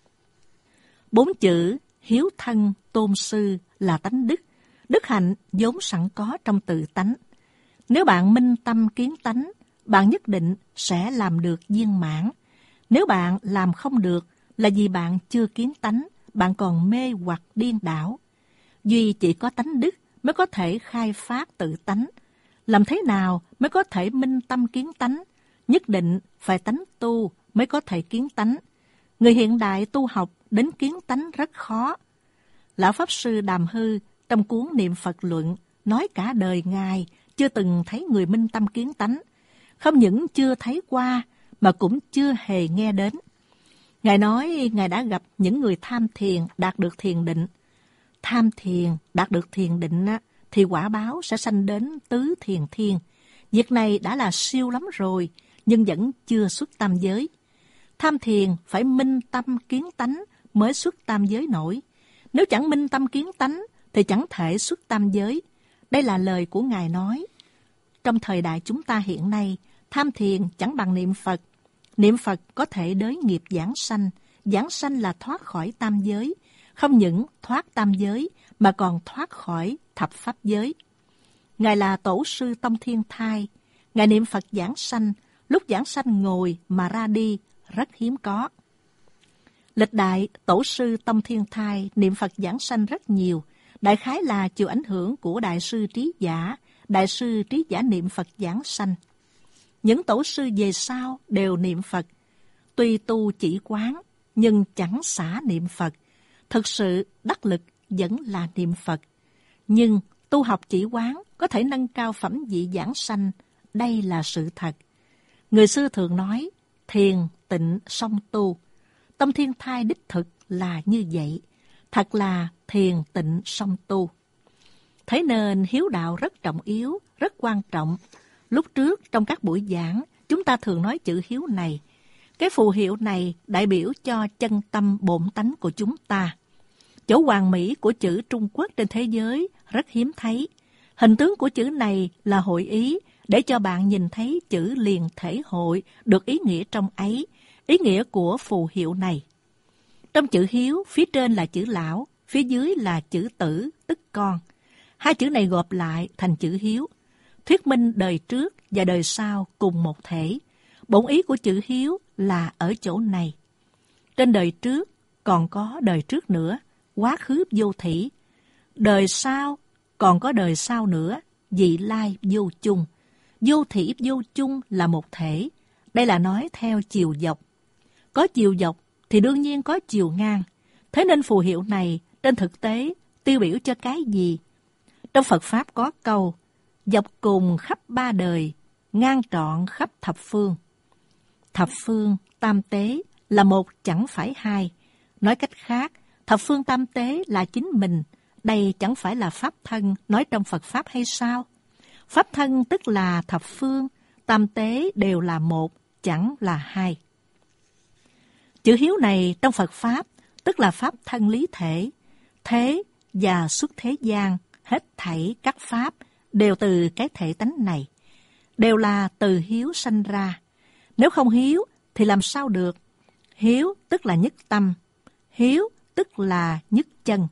Speaker 1: Bốn chữ hiếu thân tôn sư là tánh đức. Đức hạnh vốn sẵn có trong tự tánh. Nếu bạn minh tâm kiến tánh, bạn nhất định sẽ làm được viên mãn. Nếu bạn làm không được là vì bạn chưa kiến tánh, bạn còn mê hoặc điên đảo. Duy chỉ có tánh đức mới có thể khai phát tự tánh. Làm thế nào mới có thể minh tâm kiến tánh? Nhất định phải tánh tu mới có thể kiến tánh. Người hiện đại tu học đến kiến tánh rất khó. Lão Pháp Sư Đàm Hư trong cuốn Niệm Phật Luận nói cả đời Ngài chưa từng thấy người minh tâm kiến tánh. Không những chưa thấy qua mà cũng chưa hề nghe đến. Ngài nói Ngài đã gặp những người tham thiền đạt được thiền định. Tham thiền đạt được thiền định thì quả báo sẽ sanh đến tứ thiền thiên. Việc này đã là siêu lắm rồi, nhưng vẫn chưa xuất tam giới. Tham thiền phải minh tâm kiến tánh mới xuất tam giới nổi. Nếu chẳng minh tâm kiến tánh thì chẳng thể xuất tam giới. Đây là lời của Ngài nói. Trong thời đại chúng ta hiện nay, tham thiền chẳng bằng niệm Phật. Niệm Phật có thể đới nghiệp giảng sanh. Giảng sanh là thoát khỏi tam giới. Không những thoát tam giới mà còn thoát khỏi thập pháp giới. Ngài là Tổ sư Tông Thiên Thai. Ngài niệm Phật giảng sanh, lúc giảng sanh ngồi mà ra đi, rất hiếm có. Lịch đại, Tổ sư Tông Thiên Thai niệm Phật giảng sanh rất nhiều. Đại khái là chịu ảnh hưởng của Đại sư Trí Giả. Đại sư Trí Giả niệm Phật giảng sanh. Những tổ sư về sau đều niệm Phật. Tuy tu chỉ quán, nhưng chẳng xả niệm Phật. Thực sự đắc lực vẫn là niệm Phật. Nhưng tu học chỉ quán có thể nâng cao phẩm vị giảng sanh. Đây là sự thật. Người xưa thường nói, thiền, tịnh, song tu. Tông Thiên Thai đích thực là như vậy. Thật là thiền, tịnh, song tu. Thế nên hiếu đạo rất trọng yếu, rất quan trọng. Lúc trước trong các buổi giảng, chúng ta thường nói chữ hiếu này. Cái phù hiệu này đại biểu cho chân tâm bổn tánh của chúng ta. Chỗ hoàn mỹ của chữ Trung Quốc trên thế giới rất hiếm thấy. Hình tướng của chữ này là hội ý, để cho bạn nhìn thấy chữ liền thể hội được ý nghĩa trong ấy, ý nghĩa của phù hiệu này. Trong chữ hiếu, phía trên là chữ lão, phía dưới là chữ tử, tức con. Hai chữ này gộp lại thành chữ hiếu. Thuyết minh đời trước và đời sau cùng một thể. Bổn ý của chữ hiếu là ở chỗ này. Trên đời trước còn có đời trước nữa, quá khứ vô thỉ. Đời sau còn có đời sau nữa, vị lai vô chung. Vô thỉ vô chung là một thể. Đây là nói theo chiều dọc. Có chiều dọc thì đương nhiên có chiều ngang. Thế nên phù hiệu này trên thực tế tiêu biểu cho cái gì? Trong Phật Pháp có câu, dọc cùng khắp ba đời, ngang trọn khắp thập phương. Thập phương, tam tế là một chẳng phải hai. Nói cách khác, thập phương tam tế là chính mình. Đây chẳng phải là Pháp thân nói trong Phật Pháp hay sao? Pháp thân tức là thập phương, tam tế đều là một, chẳng là hai. Chữ hiếu này trong Phật Pháp tức là Pháp thân lý thể. Thế và xuất thế gian, hết thảy các Pháp đều từ cái thể tánh này. Đều là từ hiếu sanh ra. Nếu không hiếu thì làm sao được? Hiếu tức là nhất tâm. Hiếu tức là nhất chân.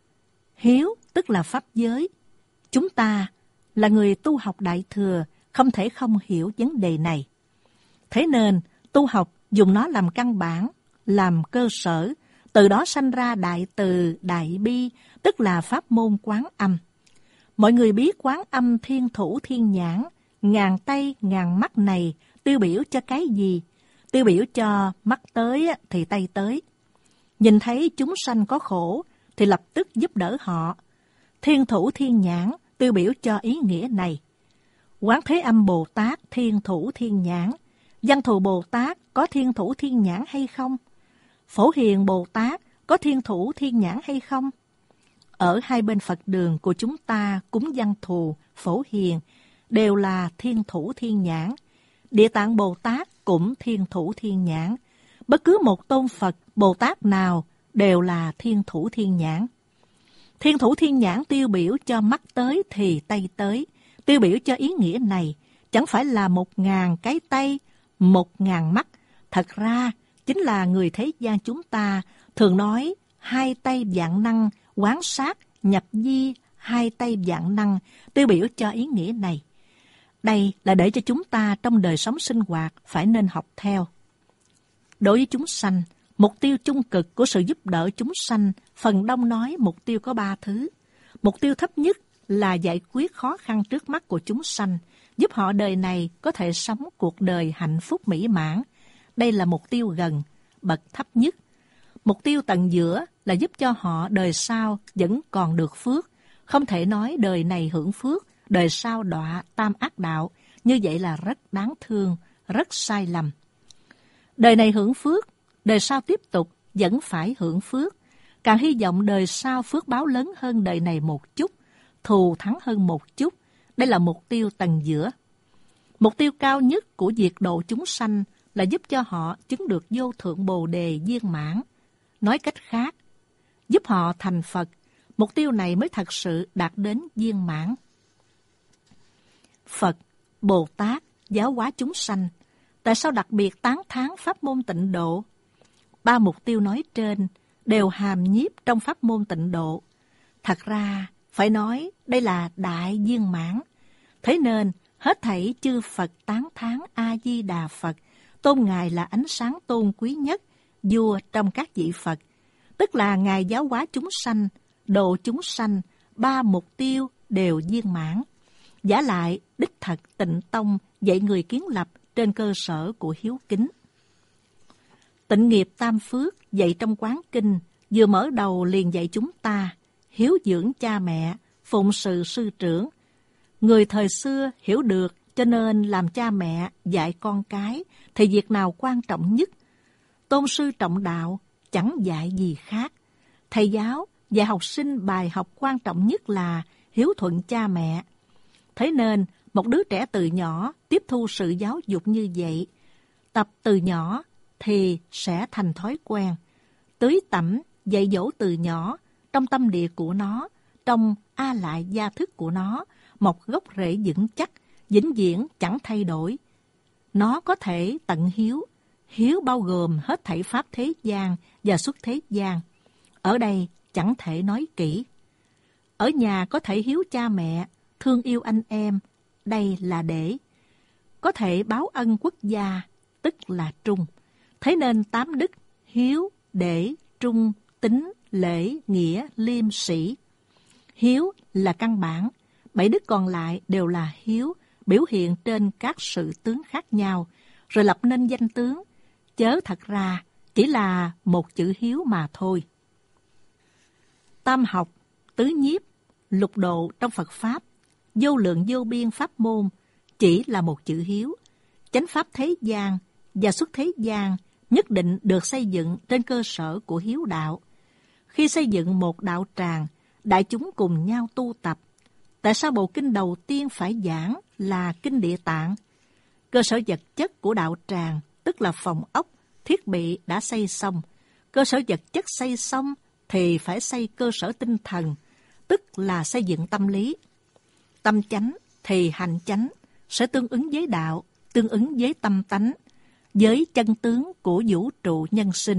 Speaker 1: Hiếu tức là pháp giới. Chúng ta là người tu học Đại Thừa, không thể không hiểu vấn đề này. Thế nên, tu học dùng nó làm căn bản, làm cơ sở, từ đó sanh ra Đại Từ, Đại Bi, tức là pháp môn Quán Âm. Mọi người biết Quán Âm thiên thủ thiên nhãn, ngàn tay ngàn mắt này tiêu biểu cho cái gì? Tiêu biểu cho mắt tới thì tay tới. Nhìn thấy chúng sanh có khổ thì lập tức giúp đỡ họ. Thiên thủ thiên nhãn tiêu biểu cho ý nghĩa này. Quán Thế Âm Bồ Tát thiên thủ thiên nhãn. Văn Thù Bồ Tát có thiên thủ thiên nhãn hay không? Phổ Hiền Bồ Tát có thiên thủ thiên nhãn hay không? Ở hai bên Phật đường của chúng ta cúng Văn Thù, Phổ Hiền đều là thiên thủ thiên nhãn. Địa Tạng Bồ Tát cũng thiên thủ thiên nhãn. Bất cứ một tôn Phật Bồ Tát nào đều là thiên thủ thiên nhãn. Thiên thủ thiên nhãn tiêu biểu cho mắt tới thì tay tới. Tiêu biểu cho ý nghĩa này chẳng phải là một ngàn cái tay, một ngàn mắt. Thật ra chính là người thế gian chúng ta thường nói hai tay vạn năng, quán sát, nhập di, hai tay vạn năng, tiêu biểu cho ý nghĩa này. Đây là để cho chúng ta trong đời sống sinh hoạt phải nên học theo. Đối với chúng sanh, mục tiêu chung cực của sự giúp đỡ chúng sanh, phần đông nói mục tiêu có ba thứ. Mục tiêu thấp nhất là giải quyết khó khăn trước mắt của chúng sanh, giúp họ đời này có thể sống cuộc đời hạnh phúc mỹ mãn. Đây là mục tiêu gần, bậc thấp nhất. Mục tiêu tận giữa là giúp cho họ đời sau vẫn còn được phước. Không thể nói đời này hưởng phước, đời sau đọa tam ác đạo. Như vậy là rất đáng thương, rất sai lầm. Đời này hưởng phước, đời sau tiếp tục vẫn phải hưởng phước. Càng hy vọng đời sau phước báo lớn hơn đời này một chút. thù thắng hơn một chút. Đây là mục tiêu tầng giữa. Mục tiêu cao nhất của diệt độ chúng sanh là giúp cho họ chứng được vô thượng bồ đề viên mãn. Nói cách khác, giúp họ thành Phật. Mục tiêu này mới thật sự đạt đến viên mãn. Phật, Bồ Tát, giáo hóa chúng sanh. Tại sao đặc biệt tán thán pháp môn tịnh độ? Ba mục tiêu nói trên đều hàm nhiếp trong pháp môn tịnh độ. Thật ra, phải nói đây là đại viên mãn. Thế nên, hết thảy chư Phật tán thán A-di-đà Phật, tôn Ngài là ánh sáng tôn quý nhất, vua trong các vị Phật. Tức là Ngài giáo hóa chúng sanh, độ chúng sanh, ba mục tiêu đều viên mãn. Giả lại, đích thật Tịnh Tông dạy người kiến lập trên cơ sở của hiếu kính. Tịnh nghiệp tam phước dạy trong Quán Kinh, vừa mở đầu liền dạy chúng ta, hiếu dưỡng cha mẹ, phụng sự sư trưởng. Người thời xưa hiểu được, cho nên làm cha mẹ dạy con cái, thì việc nào quan trọng nhất? Tôn sư trọng đạo, chẳng dạy gì khác. Thầy giáo dạy học sinh bài học quan trọng nhất là hiếu thuận cha mẹ. Thế nên, một đứa trẻ từ nhỏ tiếp thu sự giáo dục như vậy, tập từ nhỏ thì sẽ thành thói quen. Tưới tẩm, dạy dỗ từ nhỏ, trong tâm địa của nó, trong a lại gia thức của nó, một gốc rễ vững chắc, vĩnh viễn chẳng thay đổi. Nó có thể tận hiếu. Hiếu bao gồm hết thảy pháp thế gian và xuất thế gian. Ở đây chẳng thể nói kỹ. Ở nhà có thể hiếu cha mẹ, thương yêu anh em, đây là để. Có thể báo ân quốc gia, tức là trung. Thế nên tám đức, hiếu, để, trung, tín, lễ, nghĩa, liêm, sĩ. Hiếu là căn bản, bảy đức còn lại đều là hiếu, biểu hiện trên các sự tướng khác nhau, rồi lập nên danh tướng, chớ thật ra chỉ là một chữ hiếu mà thôi. Tam học, tứ nhiếp, lục độ trong Phật Pháp, vô lượng vô biên pháp môn chỉ là một chữ hiếu. Chánh pháp thế gian và xuất thế gian nhất định được xây dựng trên cơ sở của hiếu đạo. Khi xây dựng một đạo tràng, đại chúng cùng nhau tu tập. Tại sao bộ kinh đầu tiên phải giảng là Kinh Địa Tạng? Cơ sở vật chất của đạo tràng, tức là phòng ốc, thiết bị đã xây xong. Cơ sở vật chất xây xong thì phải xây cơ sở tinh thần, tức là xây dựng tâm lý. Tâm chánh thì hành chánh, sẽ tương ứng với đạo, tương ứng với tâm tánh, với chân tướng của vũ trụ nhân sinh.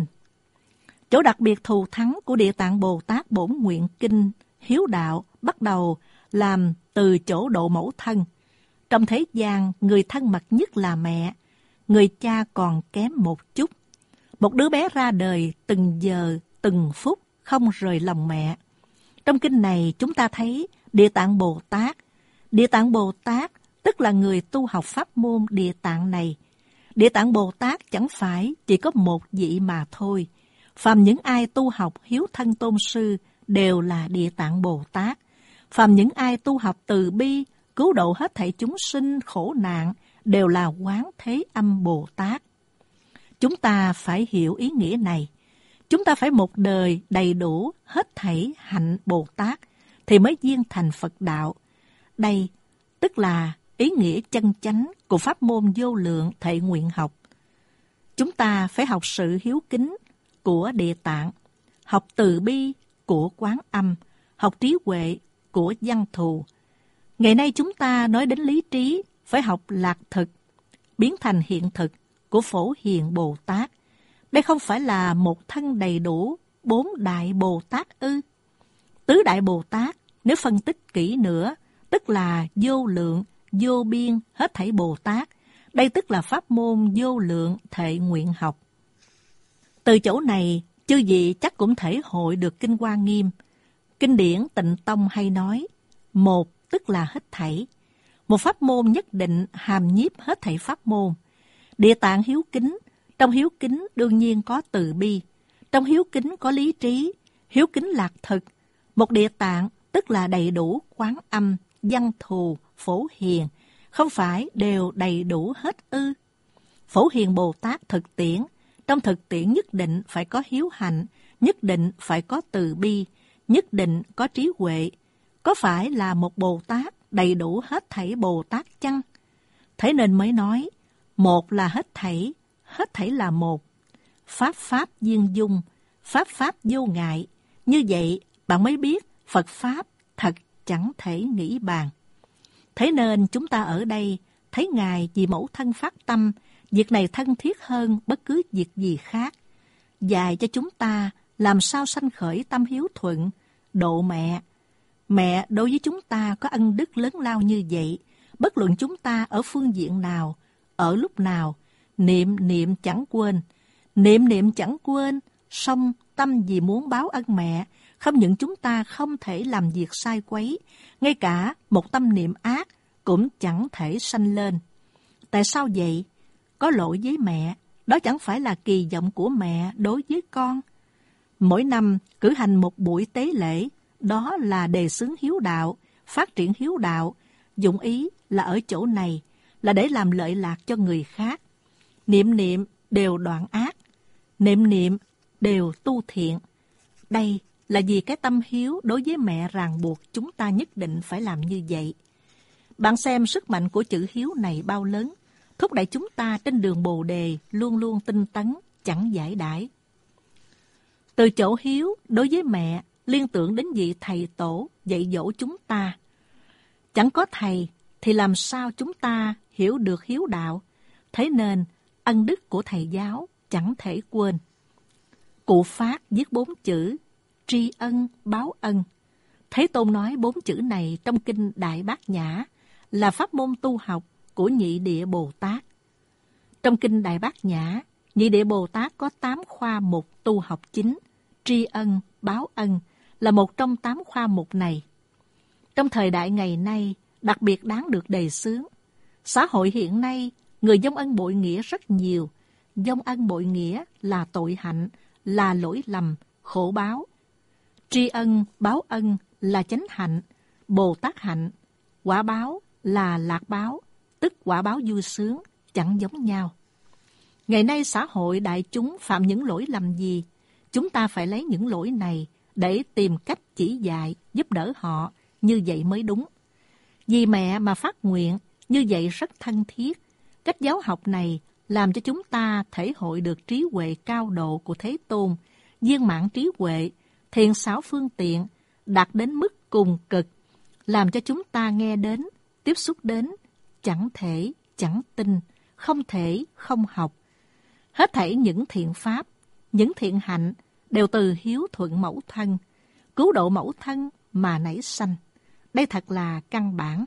Speaker 1: Chỗ đặc biệt thù thắng của Địa Tạng Bồ Tát Bổn Nguyện Kinh hiếu đạo bắt đầu làm từ chỗ độ mẫu thân. Trong thế gian, người thân mật nhất là mẹ, người cha còn kém một chút. Một đứa bé ra đời từng giờ, từng phút không rời lòng mẹ. Trong kinh này chúng ta thấy Địa Tạng Bồ Tát. Địa Tạng Bồ Tát tức là người tu học pháp môn Địa Tạng này. Địa Tạng Bồ Tát chẳng phải chỉ có một vị mà thôi. Phàm những ai tu học hiếu thân tôn sư đều là Địa Tạng Bồ Tát. Phàm những ai tu học từ bi, cứu độ hết thảy chúng sinh khổ nạn đều là Quán Thế Âm Bồ Tát. Chúng ta phải hiểu ý nghĩa này. Chúng ta phải một đời đầy đủ hết thảy hạnh Bồ Tát thì mới viên thành Phật đạo. Đây tức là ý nghĩa chân chánh của pháp môn vô lượng thệ nguyện học. Chúng ta phải học sự hiếu kính của Địa Tạng, học từ bi của Quán Âm, học trí huệ của Văn Thù. Ngày nay chúng ta nói đến lý trí, phải học lạc thực, biến thành hiện thực của Phổ Hiền Bồ Tát. Đây không phải là một thân đầy đủ bốn đại Bồ Tát ư? Tứ đại Bồ Tát, nếu phân tích kỹ nữa, tức là vô lượng, vô biên, hết thảy Bồ Tát. Đây tức là pháp môn vô lượng thệ nguyện học. Từ chỗ này, chư vị chắc cũng thể hội được Kinh Hoa Nghiêm. Kinh điển Tịnh Tông hay nói, một tức là hết thảy. Một pháp môn nhất định hàm nhiếp hết thảy pháp môn. Địa Tạng hiếu kính, trong hiếu kính đương nhiên có từ bi, trong hiếu kính có lý trí, hiếu kính lạc thực. Một Địa Tạng tức là đầy đủ Quán Âm, Văn Thù, Phổ Hiền, không phải đều đầy đủ hết ư? Phổ Hiền Bồ Tát thực tiễn, trong thực tiễn nhất định phải có hiếu hạnh, nhất định phải có từ bi, nhất định có trí huệ. có phải là một Bồ Tát đầy đủ hết thảy Bồ Tát chăng? Thế nên mới nói, một là hết thảy, hết thảy là một. Pháp Pháp viên dung, Pháp Pháp vô ngại. Như vậy, bạn mới biết Phật Pháp thật chẳng thể nghĩ bàn. Thế nên chúng ta ở đây thấy Ngài vì mẫu thân phát tâm, việc này thân thiết hơn bất cứ việc gì khác. Dạy cho chúng ta làm sao sanh khởi tâm hiếu thuận, độ mẹ. Mẹ đối với chúng ta có ân đức lớn lao như vậy, bất luận chúng ta ở phương diện nào, ở lúc nào, niệm niệm chẳng quên. Niệm niệm chẳng quên, song tâm vì muốn báo ân mẹ, không những chúng ta không thể làm việc sai quấy, ngay cả một tâm niệm ác cũng chẳng thể sanh lên. Tại sao vậy? Có lỗi với mẹ, đó chẳng phải là kỳ vọng của mẹ đối với con. Mỗi năm cử hành một buổi tế lễ, đó là đề xướng hiếu đạo, phát triển hiếu đạo, dụng ý là ở chỗ này, là để làm lợi lạc cho người khác. Niệm niệm đều đoạn ác, niệm niệm đều tu thiện. Đây là vì cái tâm hiếu đối với mẹ ràng buộc chúng ta nhất định phải làm như vậy. Bạn xem sức mạnh của chữ hiếu này bao lớn, thúc đẩy chúng ta trên đường Bồ Đề luôn luôn tinh tấn, chẳng giải đãi. Từ chỗ hiếu đối với mẹ, liên tưởng đến vị thầy tổ dạy dỗ chúng ta. Chẳng có thầy thì làm sao chúng ta hiểu được hiếu đạo, thế nên ân đức của thầy giáo chẳng thể quên. Cụ Phát viết bốn chữ, tri ân báo ân. Thế Tôn nói bốn chữ này trong kinh Đại Bát Nhã là pháp môn tu học của Nhị Địa Bồ Tát. Trong kinh Đại Bát Nhã, Nhị Địa Bồ Tát có tám khoa mục tu học chính, tri ân, báo ân là một trong tám khoa mục này. Trong thời đại ngày nay, đặc biệt đáng được đề xướng. Xã hội hiện nay, người vong ân bội nghĩa rất nhiều. Vong ân bội nghĩa là tội hạnh, là lỗi lầm, khổ báo. Tri ân, báo ân là chánh hạnh, Bồ Tát hạnh. Quả báo là lạc báo, tức quả báo vui sướng, chẳng giống nhau. Ngày nay xã hội đại chúng phạm những lỗi lầm gì? Chúng ta phải lấy những lỗi này để tìm cách chỉ dạy, giúp đỡ họ, như vậy mới đúng. Vì mẹ mà phát nguyện, như vậy rất thân thiết. Cách giáo học này làm cho chúng ta thể hội được trí huệ cao độ của Thế Tôn, viên mãn trí huệ, thiện xảo phương tiện, đạt đến mức cùng cực, làm cho chúng ta nghe đến, tiếp xúc đến, chẳng thể, chẳng tin, không thể, không học. Hết thảy những thiện pháp, những thiện hạnh đều từ hiếu thuận mẫu thân, cứu độ mẫu thân mà nảy sanh. Đây thật là căn bản.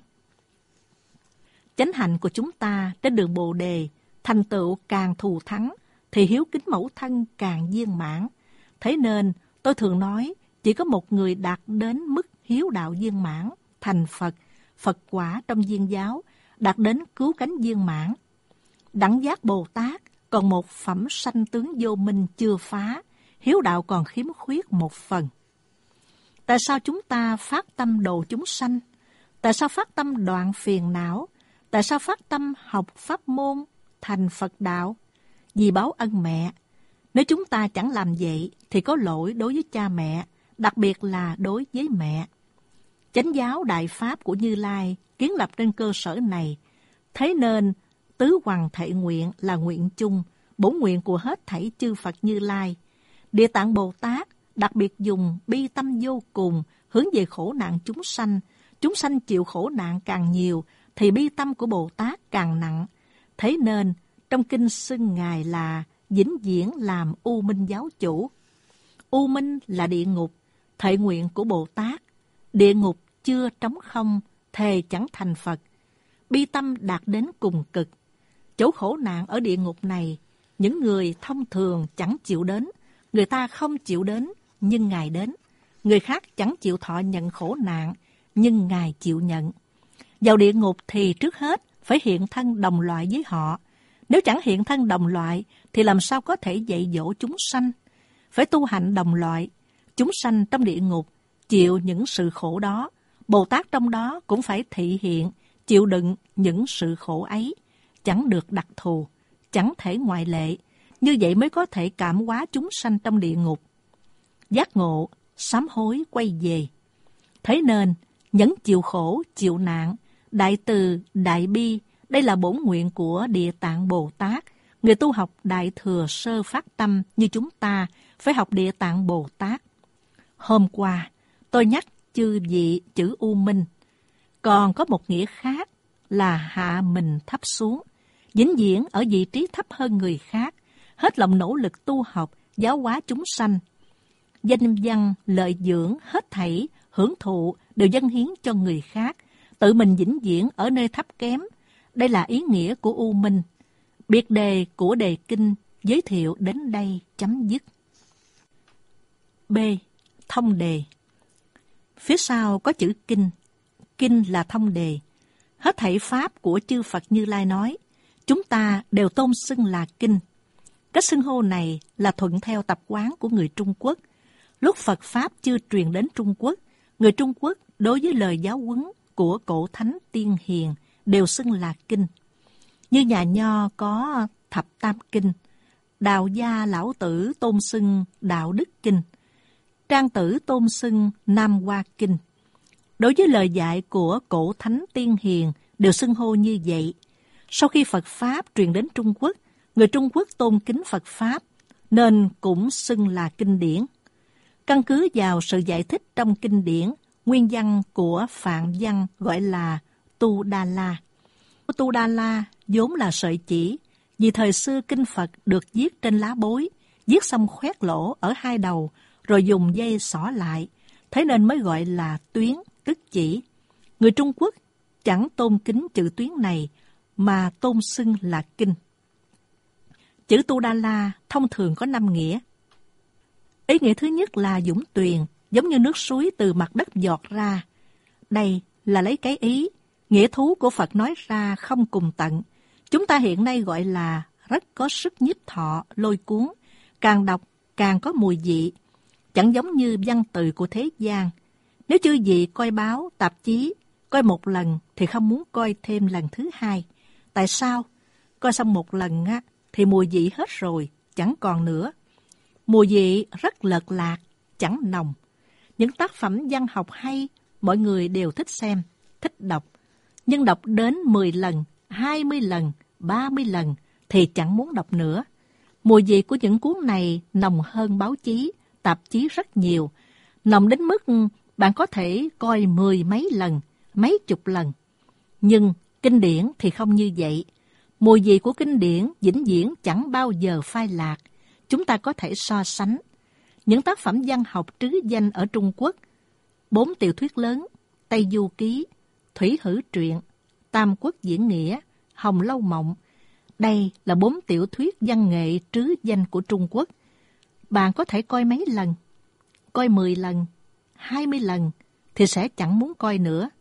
Speaker 1: Chánh hạnh của chúng ta trên đường Bồ Đề, thành tựu càng thù thắng, thì hiếu kính mẫu thân càng viên mãn. Thế nên, tôi thường nói, chỉ có một người đạt đến mức hiếu đạo viên mãn, thành Phật, Phật quả trong viên giáo, đạt đến cứu cánh viên mãn. Đẳng giác Bồ Tát còn một phẩm sanh tướng vô minh chưa phá, hiếu đạo còn khiếm khuyết một phần. Tại sao chúng ta phát tâm độ chúng sanh? Tại sao phát tâm đoạn phiền não? Tại sao phát tâm học pháp môn, thành Phật đạo? Vì báo ân mẹ. Nếu chúng ta chẳng làm vậy, thì có lỗi đối với cha mẹ, đặc biệt là đối với mẹ. Chánh giáo Đại Pháp của Như Lai kiến lập trên cơ sở này. Thế nên, tứ hoằng thệ nguyện là nguyện chung, bổn nguyện của hết thảy chư Phật Như Lai. Địa Tạng Bồ Tát đặc biệt dùng bi tâm vô cùng hướng về khổ nạn chúng sanh. Chúng sanh chịu khổ nạn càng nhiều, thì bi tâm của Bồ Tát càng nặng. Thế nên, trong kinh xưng Ngài là vĩnh viễn làm U Minh giáo chủ. U Minh là địa ngục, thệ nguyện của Bồ Tát. Địa ngục chưa trống không, thề chẳng thành Phật. Bi tâm đạt đến cùng cực. Chỗ khổ nạn ở địa ngục này, những người thông thường chẳng chịu đến. Người ta không chịu đến, nhưng Ngài đến. Người khác chẳng chịu thọ nhận khổ nạn, nhưng Ngài chịu nhận. Vào địa ngục thì trước hết phải hiện thân đồng loại với họ. Nếu chẳng hiện thân đồng loại, thì làm sao có thể dạy dỗ chúng sanh? Phải tu hành đồng loại. Chúng sanh trong địa ngục chịu những sự khổ đó. Bồ Tát trong đó cũng phải thị hiện, chịu đựng những sự khổ ấy. Chẳng được đặc thù, chẳng thể ngoại lệ. Như vậy mới có thể cảm hóa chúng sanh trong địa ngục. Giác ngộ, sám hối quay về. Thế nên, nhẫn chịu khổ, chịu nạn, đại từ, đại bi, đây là bổn nguyện của Địa Tạng Bồ Tát. Người tu học Đại Thừa Sơ Phát Tâm như chúng ta phải học Địa Tạng Bồ Tát. Hôm qua, tôi nhắc chư vị chữ U Minh, còn có một nghĩa khác là hạ mình thấp xuống, vĩnh viễn ở vị trí thấp hơn người khác, hết lòng nỗ lực tu học, giáo hóa chúng sanh. Danh văn, lợi dưỡng, hết thảy, hưởng thụ đều dâng hiến cho người khác, tự mình vĩnh viễn ở nơi thấp kém. Đây là ý nghĩa của U Minh. Biệt đề của đề kinh giới thiệu đến đây chấm dứt. B. Thông đề. Phía sau có chữ kinh. Kinh là thông đề. Hết thảy pháp của chư Phật Như Lai nói, chúng ta đều tôn xưng là kinh. Cách xưng hô này là thuận theo tập quán của người Trung Quốc. Lúc Phật Pháp chưa truyền đến Trung Quốc, người Trung Quốc đối với lời giáo huấn của cổ thánh tiên hiền đều xưng là kinh. Như nhà Nho có thập tam kinh, Đạo gia lão tử tôn xưng đạo đức kinh, Trang tử tôn xưng Nam Hoa kinh. Đối với lời dạy của cổ thánh tiên hiền đều xưng hô như vậy. Sau khi Phật Pháp truyền đến Trung Quốc, người Trung Quốc tôn kính Phật Pháp, nên cũng xưng là kinh điển. Căn cứ vào sự giải thích trong kinh điển, nguyên văn của Phạn văn gọi là Tu Đa La. Tu Đa La vốn là sợi chỉ, vì thời xưa kinh Phật được viết trên lá bối, viết xong khoét lỗ ở hai đầu, rồi dùng dây xỏ lại, thế nên mới gọi là tuyến, tức chỉ. Người Trung Quốc chẳng tôn kính chữ tuyến này, mà tôn xưng là kinh. Chữ Tu Đa La thông thường có năm nghĩa. Ý nghĩa thứ nhất là dũng tuyền, giống như nước suối từ mặt đất giọt ra. Đây là lấy cái ý, nghĩa thú của Phật nói ra không cùng tận. Chúng ta hiện nay gọi là rất có sức nhiếp thọ, lôi cuốn, càng đọc càng có mùi vị, chẳng giống như văn từ của thế gian. Nếu chư vị coi báo, tạp chí, coi một lần thì không muốn coi thêm lần thứ hai. Tại sao? Coi xong một lần á, thì mùi vị hết rồi, chẳng còn nữa. Mùi vị rất lợt lạc, chẳng nồng. Những tác phẩm văn học hay, mọi người đều thích xem, thích đọc. Nhưng đọc đến mười lần, hai mươi lần, ba mươi lần thì chẳng muốn đọc nữa. Mùi vị của những cuốn này nồng hơn báo chí, tạp chí rất nhiều. Nồng đến mức bạn có thể coi mười mấy lần, mấy chục lần. Nhưng kinh điển thì không như vậy. Mùi vị của kinh điển vĩnh viễn chẳng bao giờ phai lạc. Chúng ta có thể so sánh. Những tác phẩm văn học trứ danh ở Trung Quốc, bốn tiểu thuyết lớn, Tây Du Ký, Thủy Hử Truyện, Tam Quốc Diễn Nghĩa, Hồng Lâu Mộng. Đây là bốn tiểu thuyết văn nghệ trứ danh của Trung Quốc. Bạn có thể coi mấy lần, coi mười lần, hai mươi lần thì sẽ chẳng muốn coi nữa.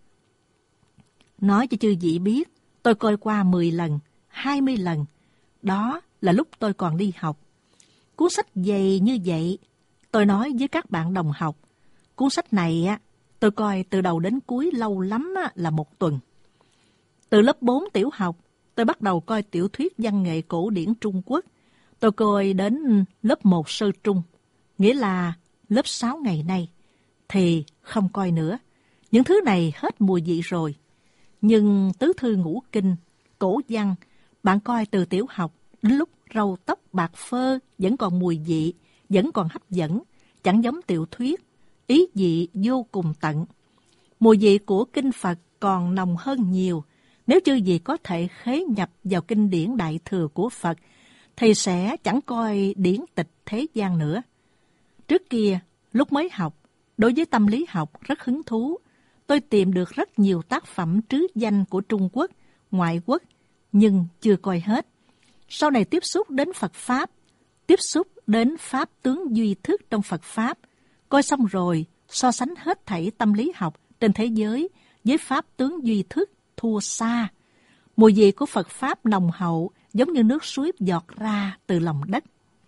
Speaker 1: Nói cho chư vị biết, tôi coi qua mười lần, hai mươi lần. Đó là lúc tôi còn đi học. Cuốn sách dày như vậy, tôi nói với các bạn đồng học, cuốn sách này á, tôi coi từ đầu đến cuối lâu lắm á, là một tuần. Từ lớp bốn tiểu học, tôi bắt đầu coi tiểu thuyết văn nghệ cổ điển Trung Quốc. Tôi coi đến lớp một sơ trung, nghĩa là lớp sáu ngày nay, thì không coi nữa. Những thứ này hết mùi vị rồi. Nhưng tứ thư ngũ kinh, cổ văn, bạn coi từ tiểu học đến lúc râu tóc bạc phơ vẫn còn mùi vị, vẫn còn hấp dẫn, chẳng giống tiểu thuyết, ý vị vô cùng tận. Mùi vị của kinh Phật còn nồng hơn nhiều. Nếu chư vị có thể khế nhập vào kinh điển đại thừa của Phật, thì sẽ chẳng coi điển tịch thế gian nữa. Trước kia, lúc mới học, đối với tâm lý học rất hứng thú, tôi tìm được rất nhiều tác phẩm trứ danh của Trung Quốc, ngoại quốc, nhưng chưa coi hết. Sau này tiếp xúc đến Phật Pháp, tiếp xúc đến Pháp tướng duy thức trong Phật Pháp, coi xong rồi so sánh hết thảy tâm lý học trên thế giới với Pháp tướng duy thức thua xa. Mùi vị của Phật Pháp nồng hậu giống như nước suối giọt ra từ lòng đất.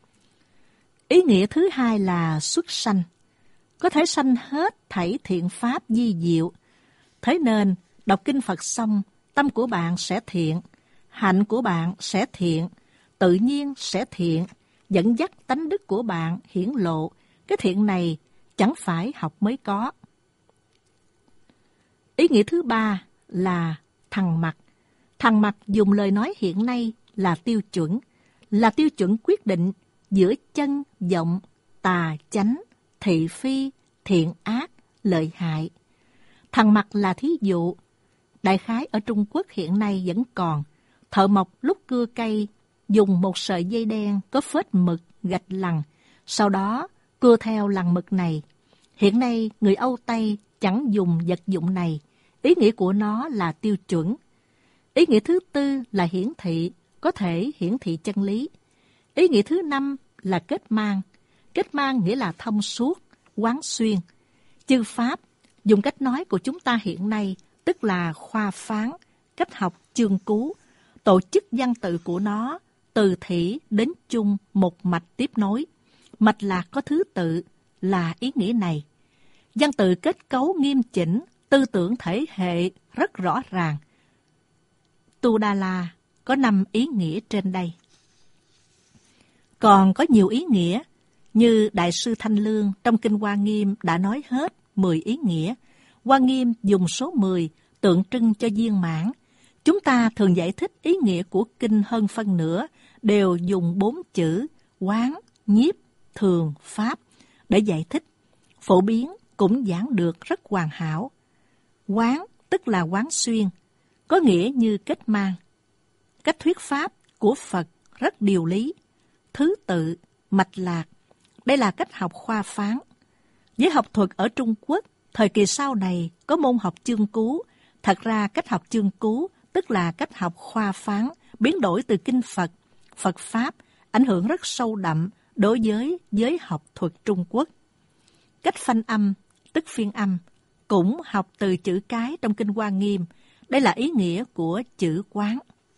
Speaker 1: Ý nghĩa thứ hai là xuất sanh. Có thể sanh hết thảy thiện Pháp di diệu. Thế nên, đọc kinh Phật xong, tâm của bạn sẽ thiện, hạnh của bạn sẽ thiện, tự nhiên sẽ thiện, dẫn dắt tánh đức của bạn hiển lộ. Cái thiện này chẳng phải học mới có. Ý nghĩa thứ ba là thằng mặt. Thằng mặt dùng lời nói hiện nay là tiêu chuẩn, là tiêu chuẩn quyết định giữa chân, vọng, tà, chánh, thị phi, thiện ác, lợi hại. Thằng mặt là thí dụ. Đại khái ở Trung Quốc hiện nay vẫn còn, thợ mộc lúc cưa cây dùng một sợi dây đen có phết mực gạch lằn, sau đó cưa theo lằn mực này. Hiện nay người Âu Tây chẳng dùng vật dụng này, ý nghĩa của nó là tiêu chuẩn. Ý nghĩa thứ tư là hiển thị, có thể hiển thị chân lý. Ý nghĩa thứ năm là kết mang. Kết mang nghĩa là thông suốt, quán xuyên. Chư Pháp, dùng cách nói của chúng ta hiện nay, tức là khoa phán, cách học chương cú, tổ chức văn tự của nó, từ thỉ đến chung một mạch tiếp nối. Mạch lạc có thứ tự là ý nghĩa này. Văn tự kết cấu nghiêm chỉnh, tư tưởng thể hệ rất rõ ràng. Tudala có năm ý nghĩa trên đây. Còn có nhiều ý nghĩa, như Đại sư Thanh Lương trong Kinh Hoa Nghiêm đã nói hết mười ý nghĩa. Hoa Nghiêm dùng số mười tượng trưng cho viên mãn. Chúng ta thường giải thích ý nghĩa của kinh hơn phân nửa, đều dùng bốn chữ quán, nhiếp, thường, pháp để giải thích. Phổ biến cũng giảng được rất hoàn hảo. Quán tức là quán xuyên, có nghĩa như kết mang. Cách thuyết pháp của Phật rất điều lý, thứ tự, mạch lạc. Đây là cách học khoa phán. Với học thuật ở Trung Quốc, thời kỳ sau này có môn học chương cú. Thật ra cách học chương cú tức là cách học khoa phán, biến đổi từ kinh Phật, Phật Pháp, ảnh hưởng rất sâu đậm đối với giới học thuật Trung Quốc. Cách phanh âm, tức phiên âm, cũng học từ chữ cái trong Kinh Hoa Nghiêm. Đây là ý nghĩa của chữ quán.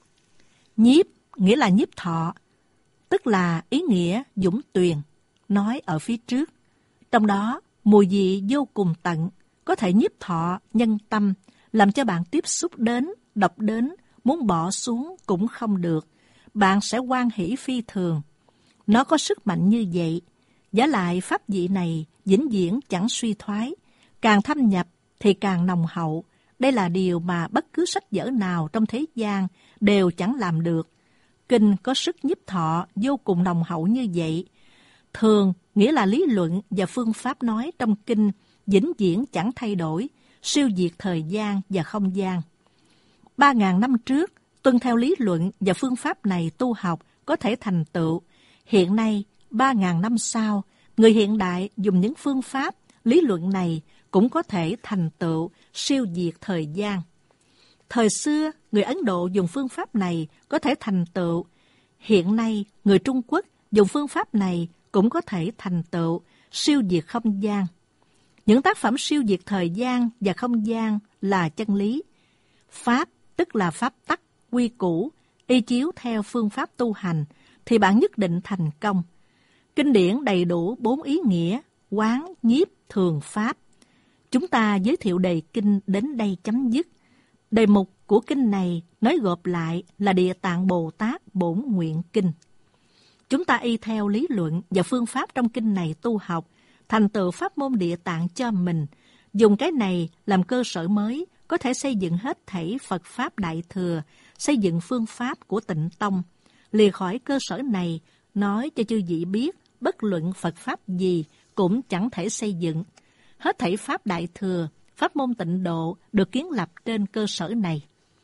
Speaker 1: Nhiếp nghĩa là nhiếp thọ, tức là ý nghĩa dũng tuyền, nói ở phía trước. Trong đó, mùi vị vô cùng tận, có thể nhiếp thọ nhân tâm, làm cho bạn tiếp xúc đến, đọc đến, muốn bỏ xuống cũng không được. Bạn sẽ hoan hỷ phi thường. Nó có sức mạnh như vậy. Giả lại pháp vị này vĩnh viễn chẳng suy thoái. Càng thâm nhập thì càng nồng hậu. Đây là điều mà bất cứ sách vở nào trong thế gian đều chẳng làm được. Kinh có sức nhiếp thọ vô cùng nồng hậu như vậy. Thường nghĩa là lý luận và phương pháp nói trong kinh vĩnh viễn chẳng thay đổi, siêu việt thời gian và không gian. Ba ngàn năm trước, tuân theo lý luận và phương pháp này tu học có thể thành tựu. Hiện nay, ba ngàn năm sau, người hiện đại dùng những phương pháp, lý luận này cũng có thể thành tựu, siêu việt thời gian. Thời xưa, người Ấn Độ dùng phương pháp này có thể thành tựu. Hiện nay, người Trung Quốc dùng phương pháp này cũng có thể thành tựu, siêu việt không gian. Những tác phẩm siêu việt thời gian và không gian là chân lý. Pháp tức là pháp tắc, quy củ, y chiếu theo phương pháp tu hành, thì bạn nhất định thành công. Kinh điển đầy đủ bốn ý nghĩa, quán, nhiếp, thường, pháp. Chúng ta giới thiệu đề kinh đến đây chấm dứt. Đề mục của kinh này nói gộp lại là Địa Tạng Bồ Tát Bổn Nguyện Kinh. Chúng ta y theo lý luận và phương pháp trong kinh này tu học, thành tựu pháp môn Địa Tạng cho mình. Dùng cái này làm cơ sở mới, có thể xây dựng hết thảy Phật Pháp Đại Thừa, xây dựng phương pháp của Tịnh Tông. Lìa khỏi cơ sở này, nói cho chư vị biết, bất luận Phật Pháp gì cũng chẳng thể xây dựng. Hết thảy Pháp Đại Thừa, pháp môn Tịnh Độ được kiến lập trên cơ sở này.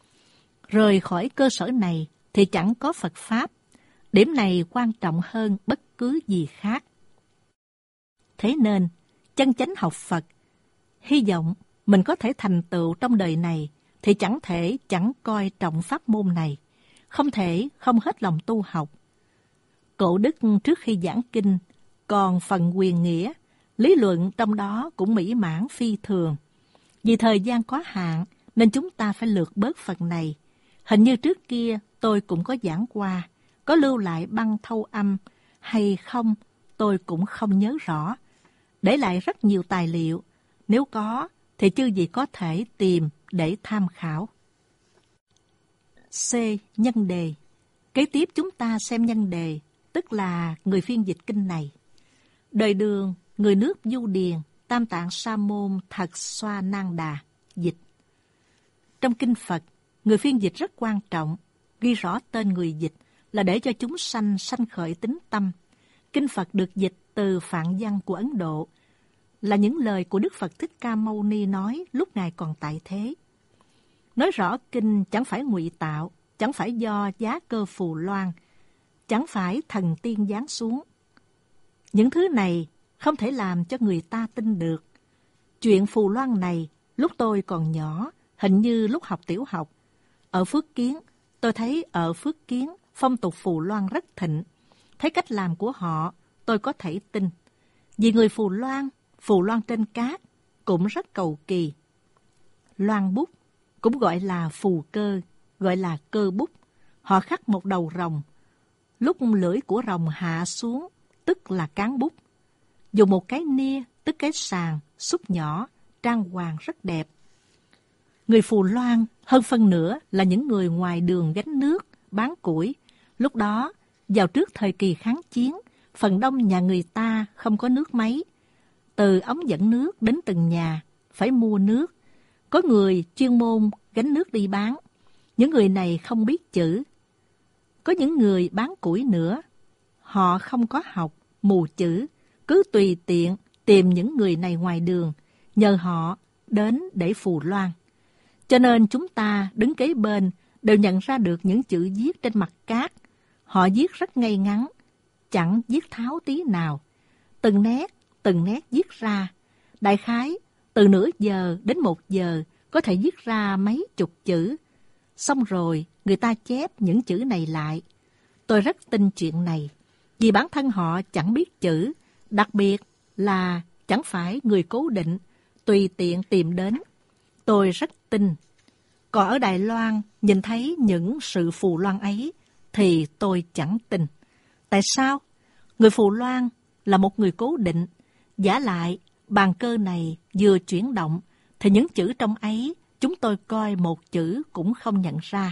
Speaker 1: Rời khỏi cơ sở này thì chẳng có Phật Pháp. Điểm này quan trọng hơn bất cứ gì khác. Thế nên, chân chánh học Phật, hy vọng mình có thể thành tựu trong đời này, thì chẳng thể chẳng coi trọng pháp môn này, không thể không hết lòng tu học. Cổ đức trước khi giảng kinh, còn phần quyền nghĩa, lý luận trong đó cũng mỹ mãn phi thường. Vì thời gian có hạn, nên chúng ta phải lược bớt phần này. Hình như trước kia tôi cũng có giảng qua, có lưu lại băng thâu âm hay không, tôi cũng không nhớ rõ. Để lại rất nhiều tài liệu, nếu có thì chư vị có thể tìm để tham khảo. C. Nhân đề. Kế tiếp chúng ta xem nhân đề, tức là người phiên dịch kinh này. Đời Đường, người nước Du Điền, Tam Tạng Sa Môn Thật Xoa Nang Đà, dịch. Trong kinh Phật, người phiên dịch rất quan trọng, ghi rõ tên người dịch là để cho chúng sanh sanh khởi tín tâm. Kinh Phật được dịch từ Phạn văn của Ấn Độ, là những lời của Đức Phật Thích Ca Mâu Ni nói lúc Ngài còn tại thế. Nói rõ kinh chẳng phải ngụy tạo, chẳng phải do Giá Cơ Phù Loan, chẳng phải thần tiên giáng xuống. Những thứ này không thể làm cho người ta tin được. Chuyện Phù Loan này, lúc tôi còn nhỏ, hình như lúc học tiểu học, ở Phước Kiến, tôi thấy ở Phước Kiến phong tục Phù Loan rất thịnh. Thấy cách làm của họ, tôi có thể tin. Vì người Phù Loan, Phù Loan trên cát cũng rất cầu kỳ. Loan bút cũng gọi là phù cơ, gọi là cơ bút. Họ khắc một đầu rồng. Lúc lưỡi của rồng hạ xuống, tức là cán bút. Dùng một cái nia, tức cái sàng, xúc nhỏ, trang hoàng rất đẹp. Người Phù Loan hơn phân nửa là những người ngoài đường gánh nước, bán củi. Lúc đó, vào trước thời kỳ kháng chiến, phần đông nhà người ta không có nước máy. Từ ống dẫn nước đến từng nhà, phải mua nước. Có người chuyên môn gánh nước đi bán. Những người này không biết chữ. Có những người bán củi nữa. Họ không có học, mù chữ, cứ tùy tiện tìm những người này ngoài đường, nhờ họ đến để phù loan. Cho nên chúng ta đứng kế bên đều nhận ra được những chữ viết trên mặt cát. Họ viết rất ngay ngắn, chẳng viết tháo tí nào. Từng nét, từng nét viết ra. Đại khái, từ nửa giờ đến một giờ có thể viết ra mấy chục chữ. Xong rồi, người ta chép những chữ này lại. Tôi rất tin chuyện này, vì bản thân họ chẳng biết chữ, đặc biệt là chẳng phải người cố định, tùy tiện tìm đến. Tôi rất tin. Còn ở Đài Loan, nhìn thấy những sự phù loan ấy, thì tôi chẳng tin. Tại sao? Người Phù Loan là một người cố định. Giả lại, bàn cơ này vừa chuyển động, thì những chữ trong ấy, chúng tôi coi một chữ cũng không nhận ra.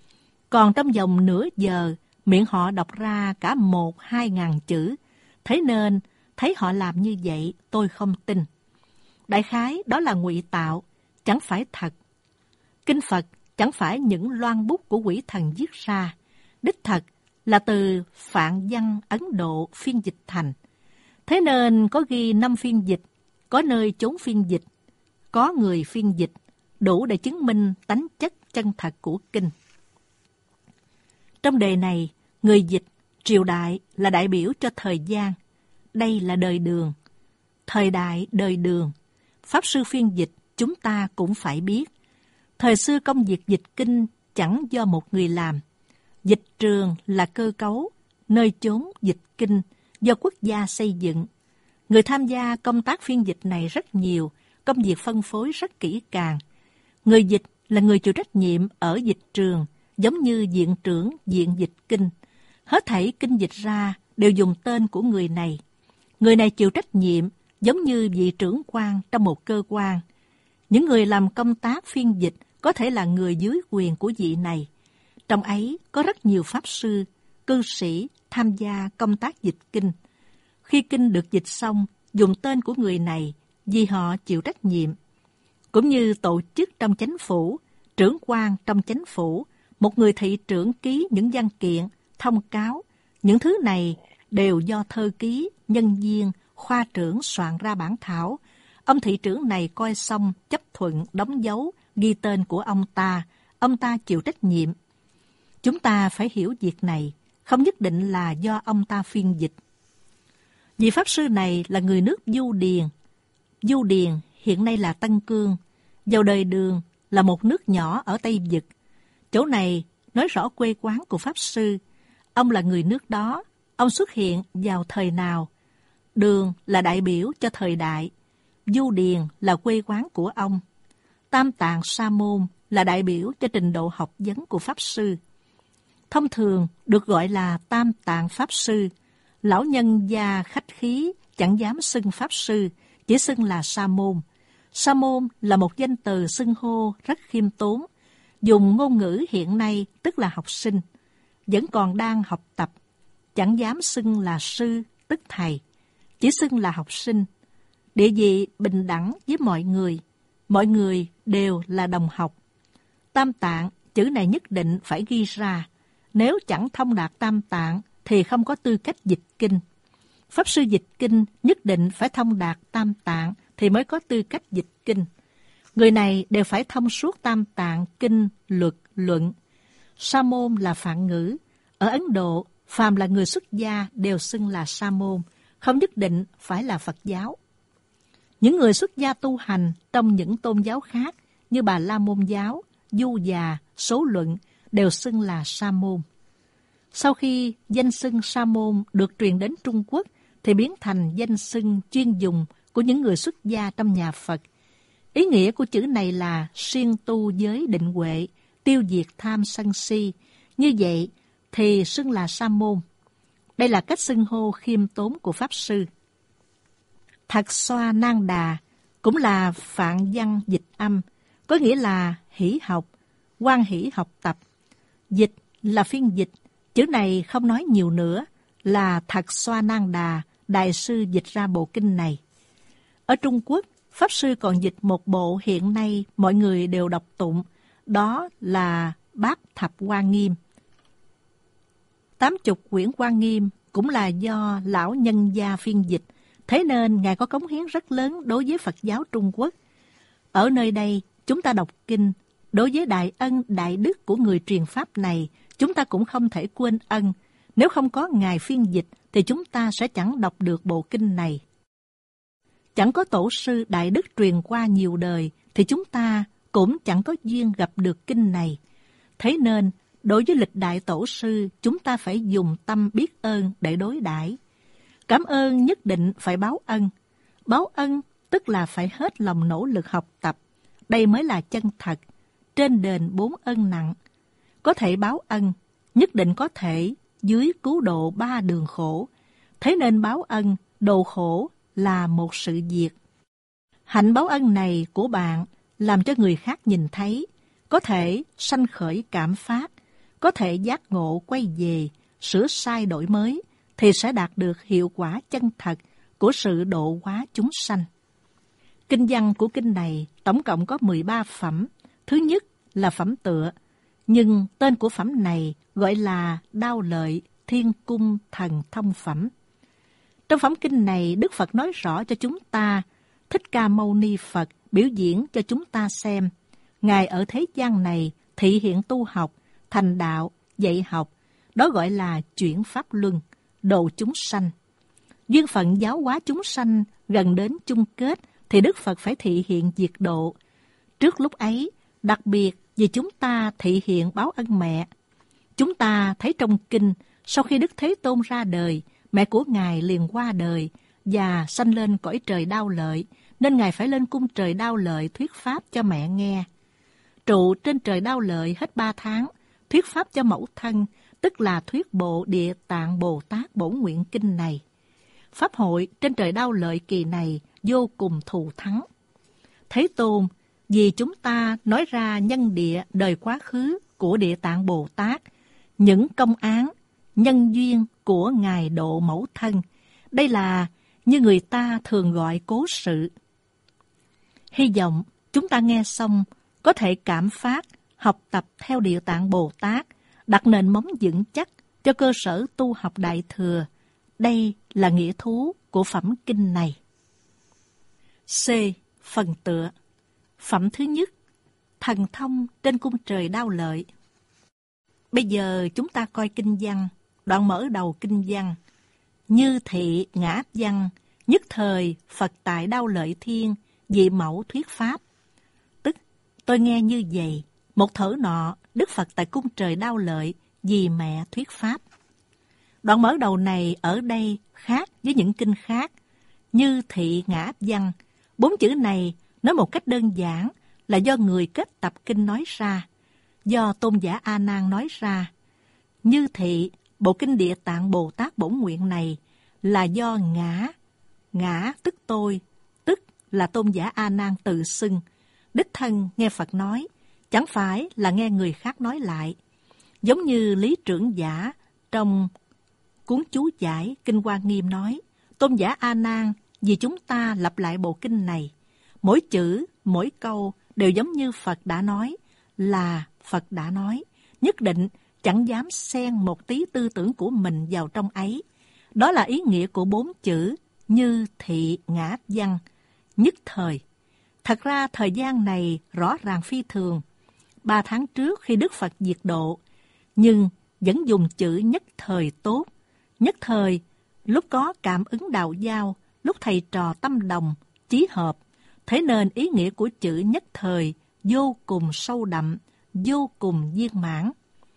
Speaker 1: Còn trong vòng nửa giờ, miệng họ đọc ra cả một, hai ngàn chữ. Thế nên, thấy họ làm như vậy, tôi không tin. Đại khái, đó là ngụy tạo, chẳng phải thật. Kinh Phật chẳng phải những loan bút của quỷ thần viết ra. Đích thật là từ Phạn văn Ấn Độ phiên dịch thành. Thế nên có ghi năm phiên dịch, có nơi chốn phiên dịch, có người phiên dịch, đủ để chứng minh tánh chất chân thật của kinh. Trong đề này, người dịch, triều đại là đại biểu cho thời gian. Đây là đời Đường. Thời đại đời Đường. Pháp sư phiên dịch chúng ta cũng phải biết. Thời xưa công việc dịch kinh chẳng do một người làm. Dịch trường là cơ cấu, nơi chốn dịch kinh do quốc gia xây dựng. Người tham gia công tác phiên dịch này rất nhiều, công việc phân phối rất kỹ càng. Người dịch là người chịu trách nhiệm ở dịch trường, giống như viện trưởng viện dịch kinh. Hết thảy kinh dịch ra đều dùng tên của người này. Người này chịu trách nhiệm giống như vị trưởng quan trong một cơ quan. Những người làm công tác phiên dịch có thể là người dưới quyền của vị này. Trong ấy có rất nhiều pháp sư, cư sĩ tham gia công tác dịch kinh. Khi kinh được dịch xong, dùng tên của người này vì họ chịu trách nhiệm. Cũng như tổ chức trong chánh phủ, trưởng quan trong chánh phủ, một người thị trưởng ký những văn kiện, thông cáo. Những thứ này đều do thơ ký, nhân viên, khoa trưởng soạn ra bản thảo. Ông thị trưởng này coi xong, chấp thuận, đóng dấu, ghi tên của ông ta. Ông ta chịu trách nhiệm. Chúng ta phải hiểu việc này, không nhất định là do ông ta phiên dịch. Vị pháp sư này là người nước Du Điền. Du Điền hiện nay là Tân Cương. Vào đời Đường là một nước nhỏ ở Tây Vực. Chỗ này nói rõ quê quán của pháp sư. Ông là người nước đó. Ông xuất hiện vào thời nào? Đường là đại biểu cho thời đại. Du Điền là quê quán của ông. Tam Tạng Sa Môn là đại biểu cho trình độ học vấn của pháp sư. Thông thường được gọi là Tam Tạng Pháp Sư. Lão nhân gia khách khí chẳng dám xưng Pháp Sư, chỉ xưng là Sa Môn. Sa Môn là một danh từ xưng hô rất khiêm tốn. Dùng ngôn ngữ hiện nay tức là học sinh. Vẫn còn đang học tập. Chẳng dám xưng là sư, tức thầy. Chỉ xưng là học sinh. Địa vị bình đẳng với mọi người. Mọi người đều là đồng học. Tam Tạng, chữ này nhất định phải ghi ra. Nếu chẳng thông đạt Tam Tạng thì không có tư cách dịch kinh. Pháp sư dịch kinh nhất định phải thông đạt Tam Tạng thì mới có tư cách dịch kinh. Người này đều phải thông suốt Tam Tạng, kinh, luật, luận. Sa môn là phạn ngữ. Ở Ấn Độ, phàm là người xuất gia đều xưng là sa môn, không nhất định phải là Phật giáo. Những người xuất gia tu hành trong những tôn giáo khác như Bà La Môn giáo, Du Già, Số Luận đều xưng là sa môn. Sau khi danh xưng sa môn được truyền đến Trung Quốc thì biến thành danh xưng chuyên dùng của những người xuất gia trong nhà Phật. Ý nghĩa của chữ này là siêng tu giới định huệ, tiêu diệt tham sân si. Như vậy thì xưng là sa môn. Đây là cách xưng hô khiêm tốn của Pháp Sư. Thật xoa nan đà cũng là phạn văn dịch âm, có nghĩa là hỷ học, hoan hỷ học tập. Dịch là phiên dịch, chữ này không nói nhiều nữa, là Thật xoa nan đà, Đại sư dịch ra bộ kinh này. Ở Trung Quốc, Pháp Sư còn dịch một bộ hiện nay mọi người đều đọc tụng, đó là Bát Thập Hoa Nghiêm. Tám chục quyển Hoa Nghiêm cũng là do lão nhân gia phiên dịch, thế nên Ngài có cống hiến rất lớn đối với Phật giáo Trung Quốc. Ở nơi đây, chúng ta đọc kinh, đối với đại ân, đại đức của người truyền Pháp này, chúng ta cũng không thể quên ân. Nếu không có Ngài phiên dịch, thì chúng ta sẽ chẳng đọc được bộ kinh này. Chẳng có tổ sư đại đức truyền qua nhiều đời, thì chúng ta cũng chẳng có duyên gặp được kinh này. Thế nên, đối với lịch đại tổ sư, chúng ta phải dùng tâm biết ơn để đối đãi. Cảm ơn nhất định phải báo ân. Báo ân tức là phải hết lòng nỗ lực học tập. Đây mới là chân thật, trên đền bốn ân nặng. Có thể báo ân, nhất định có thể dưới cứu độ ba đường khổ. Thế nên báo ân, độ khổ là một sự việc. Hạnh báo ân này của bạn làm cho người khác nhìn thấy, có thể sanh khởi cảm phát, có thể giác ngộ quay về, sửa sai đổi mới, thì sẽ đạt được hiệu quả chân thật của sự độ hóa chúng sanh. Kinh văn của kinh này tổng cộng có mười ba phẩm. Thứ nhất là phẩm tựa, nhưng tên của phẩm này gọi là Đao Lợi Thiên Cung Thần Thông Phẩm. Trong phẩm kinh này, Đức Phật nói rõ cho chúng ta, Thích Ca Mâu Ni Phật biểu diễn cho chúng ta xem. Ngài ở thế gian này thị hiện tu học, thành đạo, dạy học, đó gọi là chuyển pháp luân, độ chúng sanh. Duyên phận giáo hóa chúng sanh gần đến chung kết thì Đức Phật phải thị hiện diệt độ. Trước lúc ấy, đặc biệt vì chúng ta thị hiện báo ân mẹ. Chúng ta thấy trong kinh, sau khi Đức Thế Tôn ra đời, mẹ của Ngài liền qua đời và sanh lên cõi trời Đao Lợi, nên Ngài phải lên cung trời Đao Lợi thuyết pháp cho mẹ nghe. Trụ trên trời Đao Lợi hết ba tháng, thuyết pháp cho mẫu thân, tức là thuyết bộ Địa Tạng Bồ Tát Bổn Nguyện Kinh này. Pháp hội trên trời Đao Lợi kỳ này vô cùng thù thắng. Thế Tôn, vì chúng ta nói ra nhân địa đời quá khứ của Địa Tạng Bồ Tát, những công án, nhân duyên của Ngài độ mẫu thân. Đây là như người ta thường gọi cố sự. Hy vọng chúng ta nghe xong có thể cảm phát, học tập theo Địa Tạng Bồ Tát, đặt nền móng vững chắc cho cơ sở tu học Đại Thừa. Đây là nghĩa thú của phẩm kinh này. C. Phần tựa. Phẩm thứ nhất, thần thông trên cung trời Đao Lợi. Bây giờ chúng ta coi kinh văn, đoạn mở đầu kinh văn. Như thị ngã áp văn, nhất thời Phật tại Đao Lợi Thiên, vị mẫu thuyết pháp. Tức, tôi nghe như vậy, một thở nọ, Đức Phật tại cung trời Đao Lợi, vì mẹ thuyết pháp. Đoạn mở đầu này ở đây khác với những kinh khác. Như thị ngã áp văn, bốn chữ này nói một cách đơn giản là do người kết tập kinh nói ra, do Tôn giả A Nan nói ra. Như thị, bộ kinh Địa Tạng Bồ Tát Bổn Nguyện này là do ngã, ngã tức tôi, tức là Tôn giả A Nan tự xưng, đích thân nghe Phật nói, chẳng phải là nghe người khác nói lại. Giống như Lý Trưởng Giả trong cuốn chú giải Kinh Hoa Nghiêm nói, Tôn giả A Nan vì chúng ta lặp lại bộ kinh này, mỗi chữ, mỗi câu đều giống như Phật đã nói, là Phật đã nói, nhất định chẳng dám xen một tí tư tưởng của mình vào trong ấy. Đó là ý nghĩa của bốn chữ như thị ngã văn, nhất thời. Thật ra thời gian này rõ ràng phi thường. Ba tháng trước khi Đức Phật diệt độ, nhưng vẫn dùng chữ nhất thời tốt. Nhất thời, lúc có cảm ứng đạo giao, lúc thầy trò tâm đồng, chí hợp. Thế nên ý nghĩa của chữ nhất thời vô cùng sâu đậm, vô cùng viên mãn.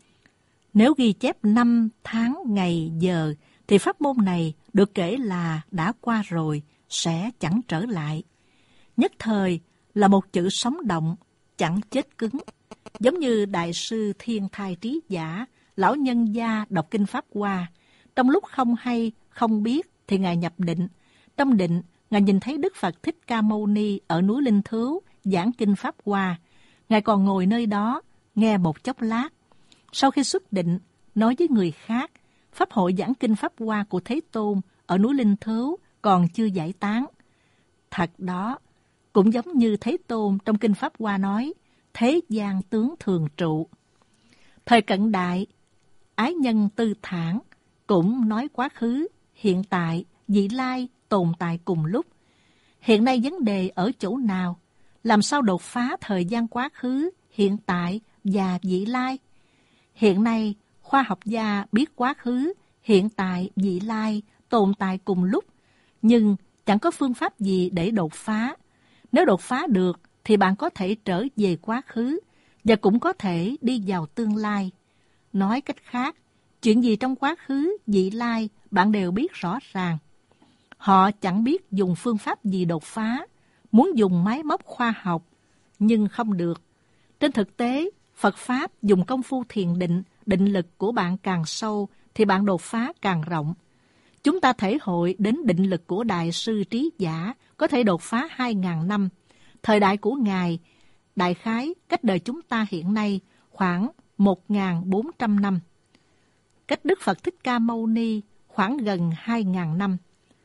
Speaker 1: Nếu ghi chép năm, tháng, ngày, giờ, thì pháp môn này được kể là đã qua rồi, sẽ chẳng trở lại. Nhất thời là một chữ sống động, chẳng chết cứng. Giống như Đại sư Thiên Thai Trí Giả, lão nhân gia đọc Kinh Pháp Hoa. Trong lúc không hay, không biết thì Ngài nhập định. Trong định, Ngài nhìn thấy Đức Phật Thích Ca Mâu Ni ở núi Linh Thứu giảng Kinh Pháp Hoa. Ngài còn ngồi nơi đó, nghe một chốc lát. Sau khi xuất định, nói với người khác, Pháp hội giảng Kinh Pháp Hoa của Thế Tôn ở núi Linh Thứu còn chưa giải tán. Thật đó, cũng giống như Thế Tôn trong Kinh Pháp Hoa nói, thế gian tướng thường trụ. Thời cận đại, ái nhân tư thản cũng nói quá khứ, hiện tại, vị lai tồn tại cùng lúc. Hiện nay vấn đề ở chỗ nào? Làm sao đột phá thời gian quá khứ, hiện tại và vị lai? Hiện nay, khoa học gia biết quá khứ, hiện tại, vị lai tồn tại cùng lúc, nhưng chẳng có phương pháp gì để đột phá. Nếu đột phá được, thì bạn có thể trở về quá khứ và cũng có thể đi vào tương lai. Nói cách khác, chuyện gì trong quá khứ, vị lai, bạn đều biết rõ ràng. Họ chẳng biết dùng phương pháp gì đột phá, muốn dùng máy móc khoa học, nhưng không được. Trên thực tế, Phật Pháp dùng công phu thiền định, định lực của bạn càng sâu, thì bạn đột phá càng rộng. Chúng ta thể hội đến định lực của Đại sư Trí Giả có thể đột phá hai nghìn năm. Thời đại của Ngài, đại khái cách đời chúng ta hiện nay khoảng một nghìn bốn trăm năm. Cách Đức Phật Thích Ca Mâu Ni khoảng gần hai nghìn năm.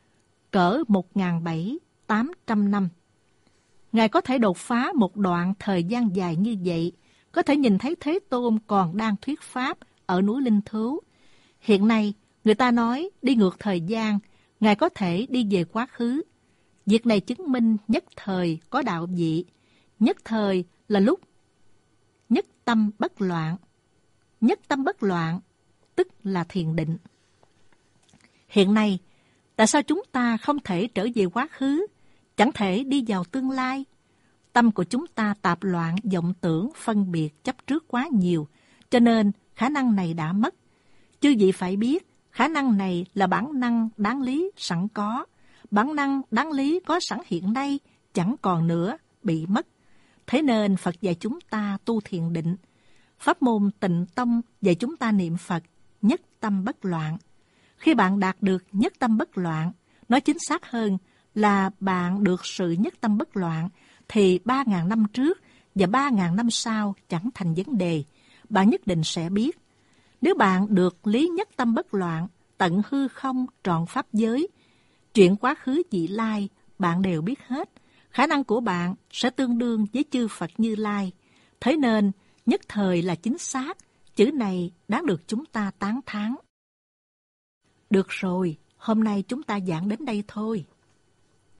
Speaker 1: Cỡ một nghìn bảy tám trăm năm. Ngài có thể đột phá một đoạn thời gian dài như vậy, có thể nhìn thấy Thế Tôn còn đang thuyết Pháp ở núi Linh Thứu. Hiện nay, người ta nói đi ngược thời gian, Ngài có thể đi về quá khứ. Việc này chứng minh nhất thời có đạo vị. Nhất thời là lúc nhất tâm bất loạn. Nhất tâm bất loạn, tức là thiền định. Hiện nay, tại sao chúng ta không thể trở về quá khứ, chẳng thể đi vào tương lai? Tâm của chúng ta tạp loạn, vọng tưởng, phân biệt, chấp trước quá nhiều, cho nên khả năng này đã mất. Chư vị phải biết, khả năng này là bản năng đáng lý sẵn có. Bản năng đáng lý có sẵn hiện nay, chẳng còn nữa, bị mất. Thế nên Phật dạy chúng ta tu thiền định. Pháp môn Tịnh Tông dạy chúng ta niệm Phật, nhất tâm bất loạn. Khi bạn đạt được nhất tâm bất loạn, nói chính xác hơn là bạn được sự nhất tâm bất loạn, thì ba nghìn năm trước và ba nghìn năm sau chẳng thành vấn đề. Bạn nhất định sẽ biết. Nếu bạn được lý nhất tâm bất loạn, tận hư không, trọn pháp giới, chuyện quá khứ vị lai, bạn đều biết hết. Khả năng của bạn sẽ tương đương với chư Phật Như Lai. Thế nên, nhất thời là chính xác. Chữ này đáng được chúng ta tán thán. Được rồi, hôm nay chúng ta giảng đến đây thôi.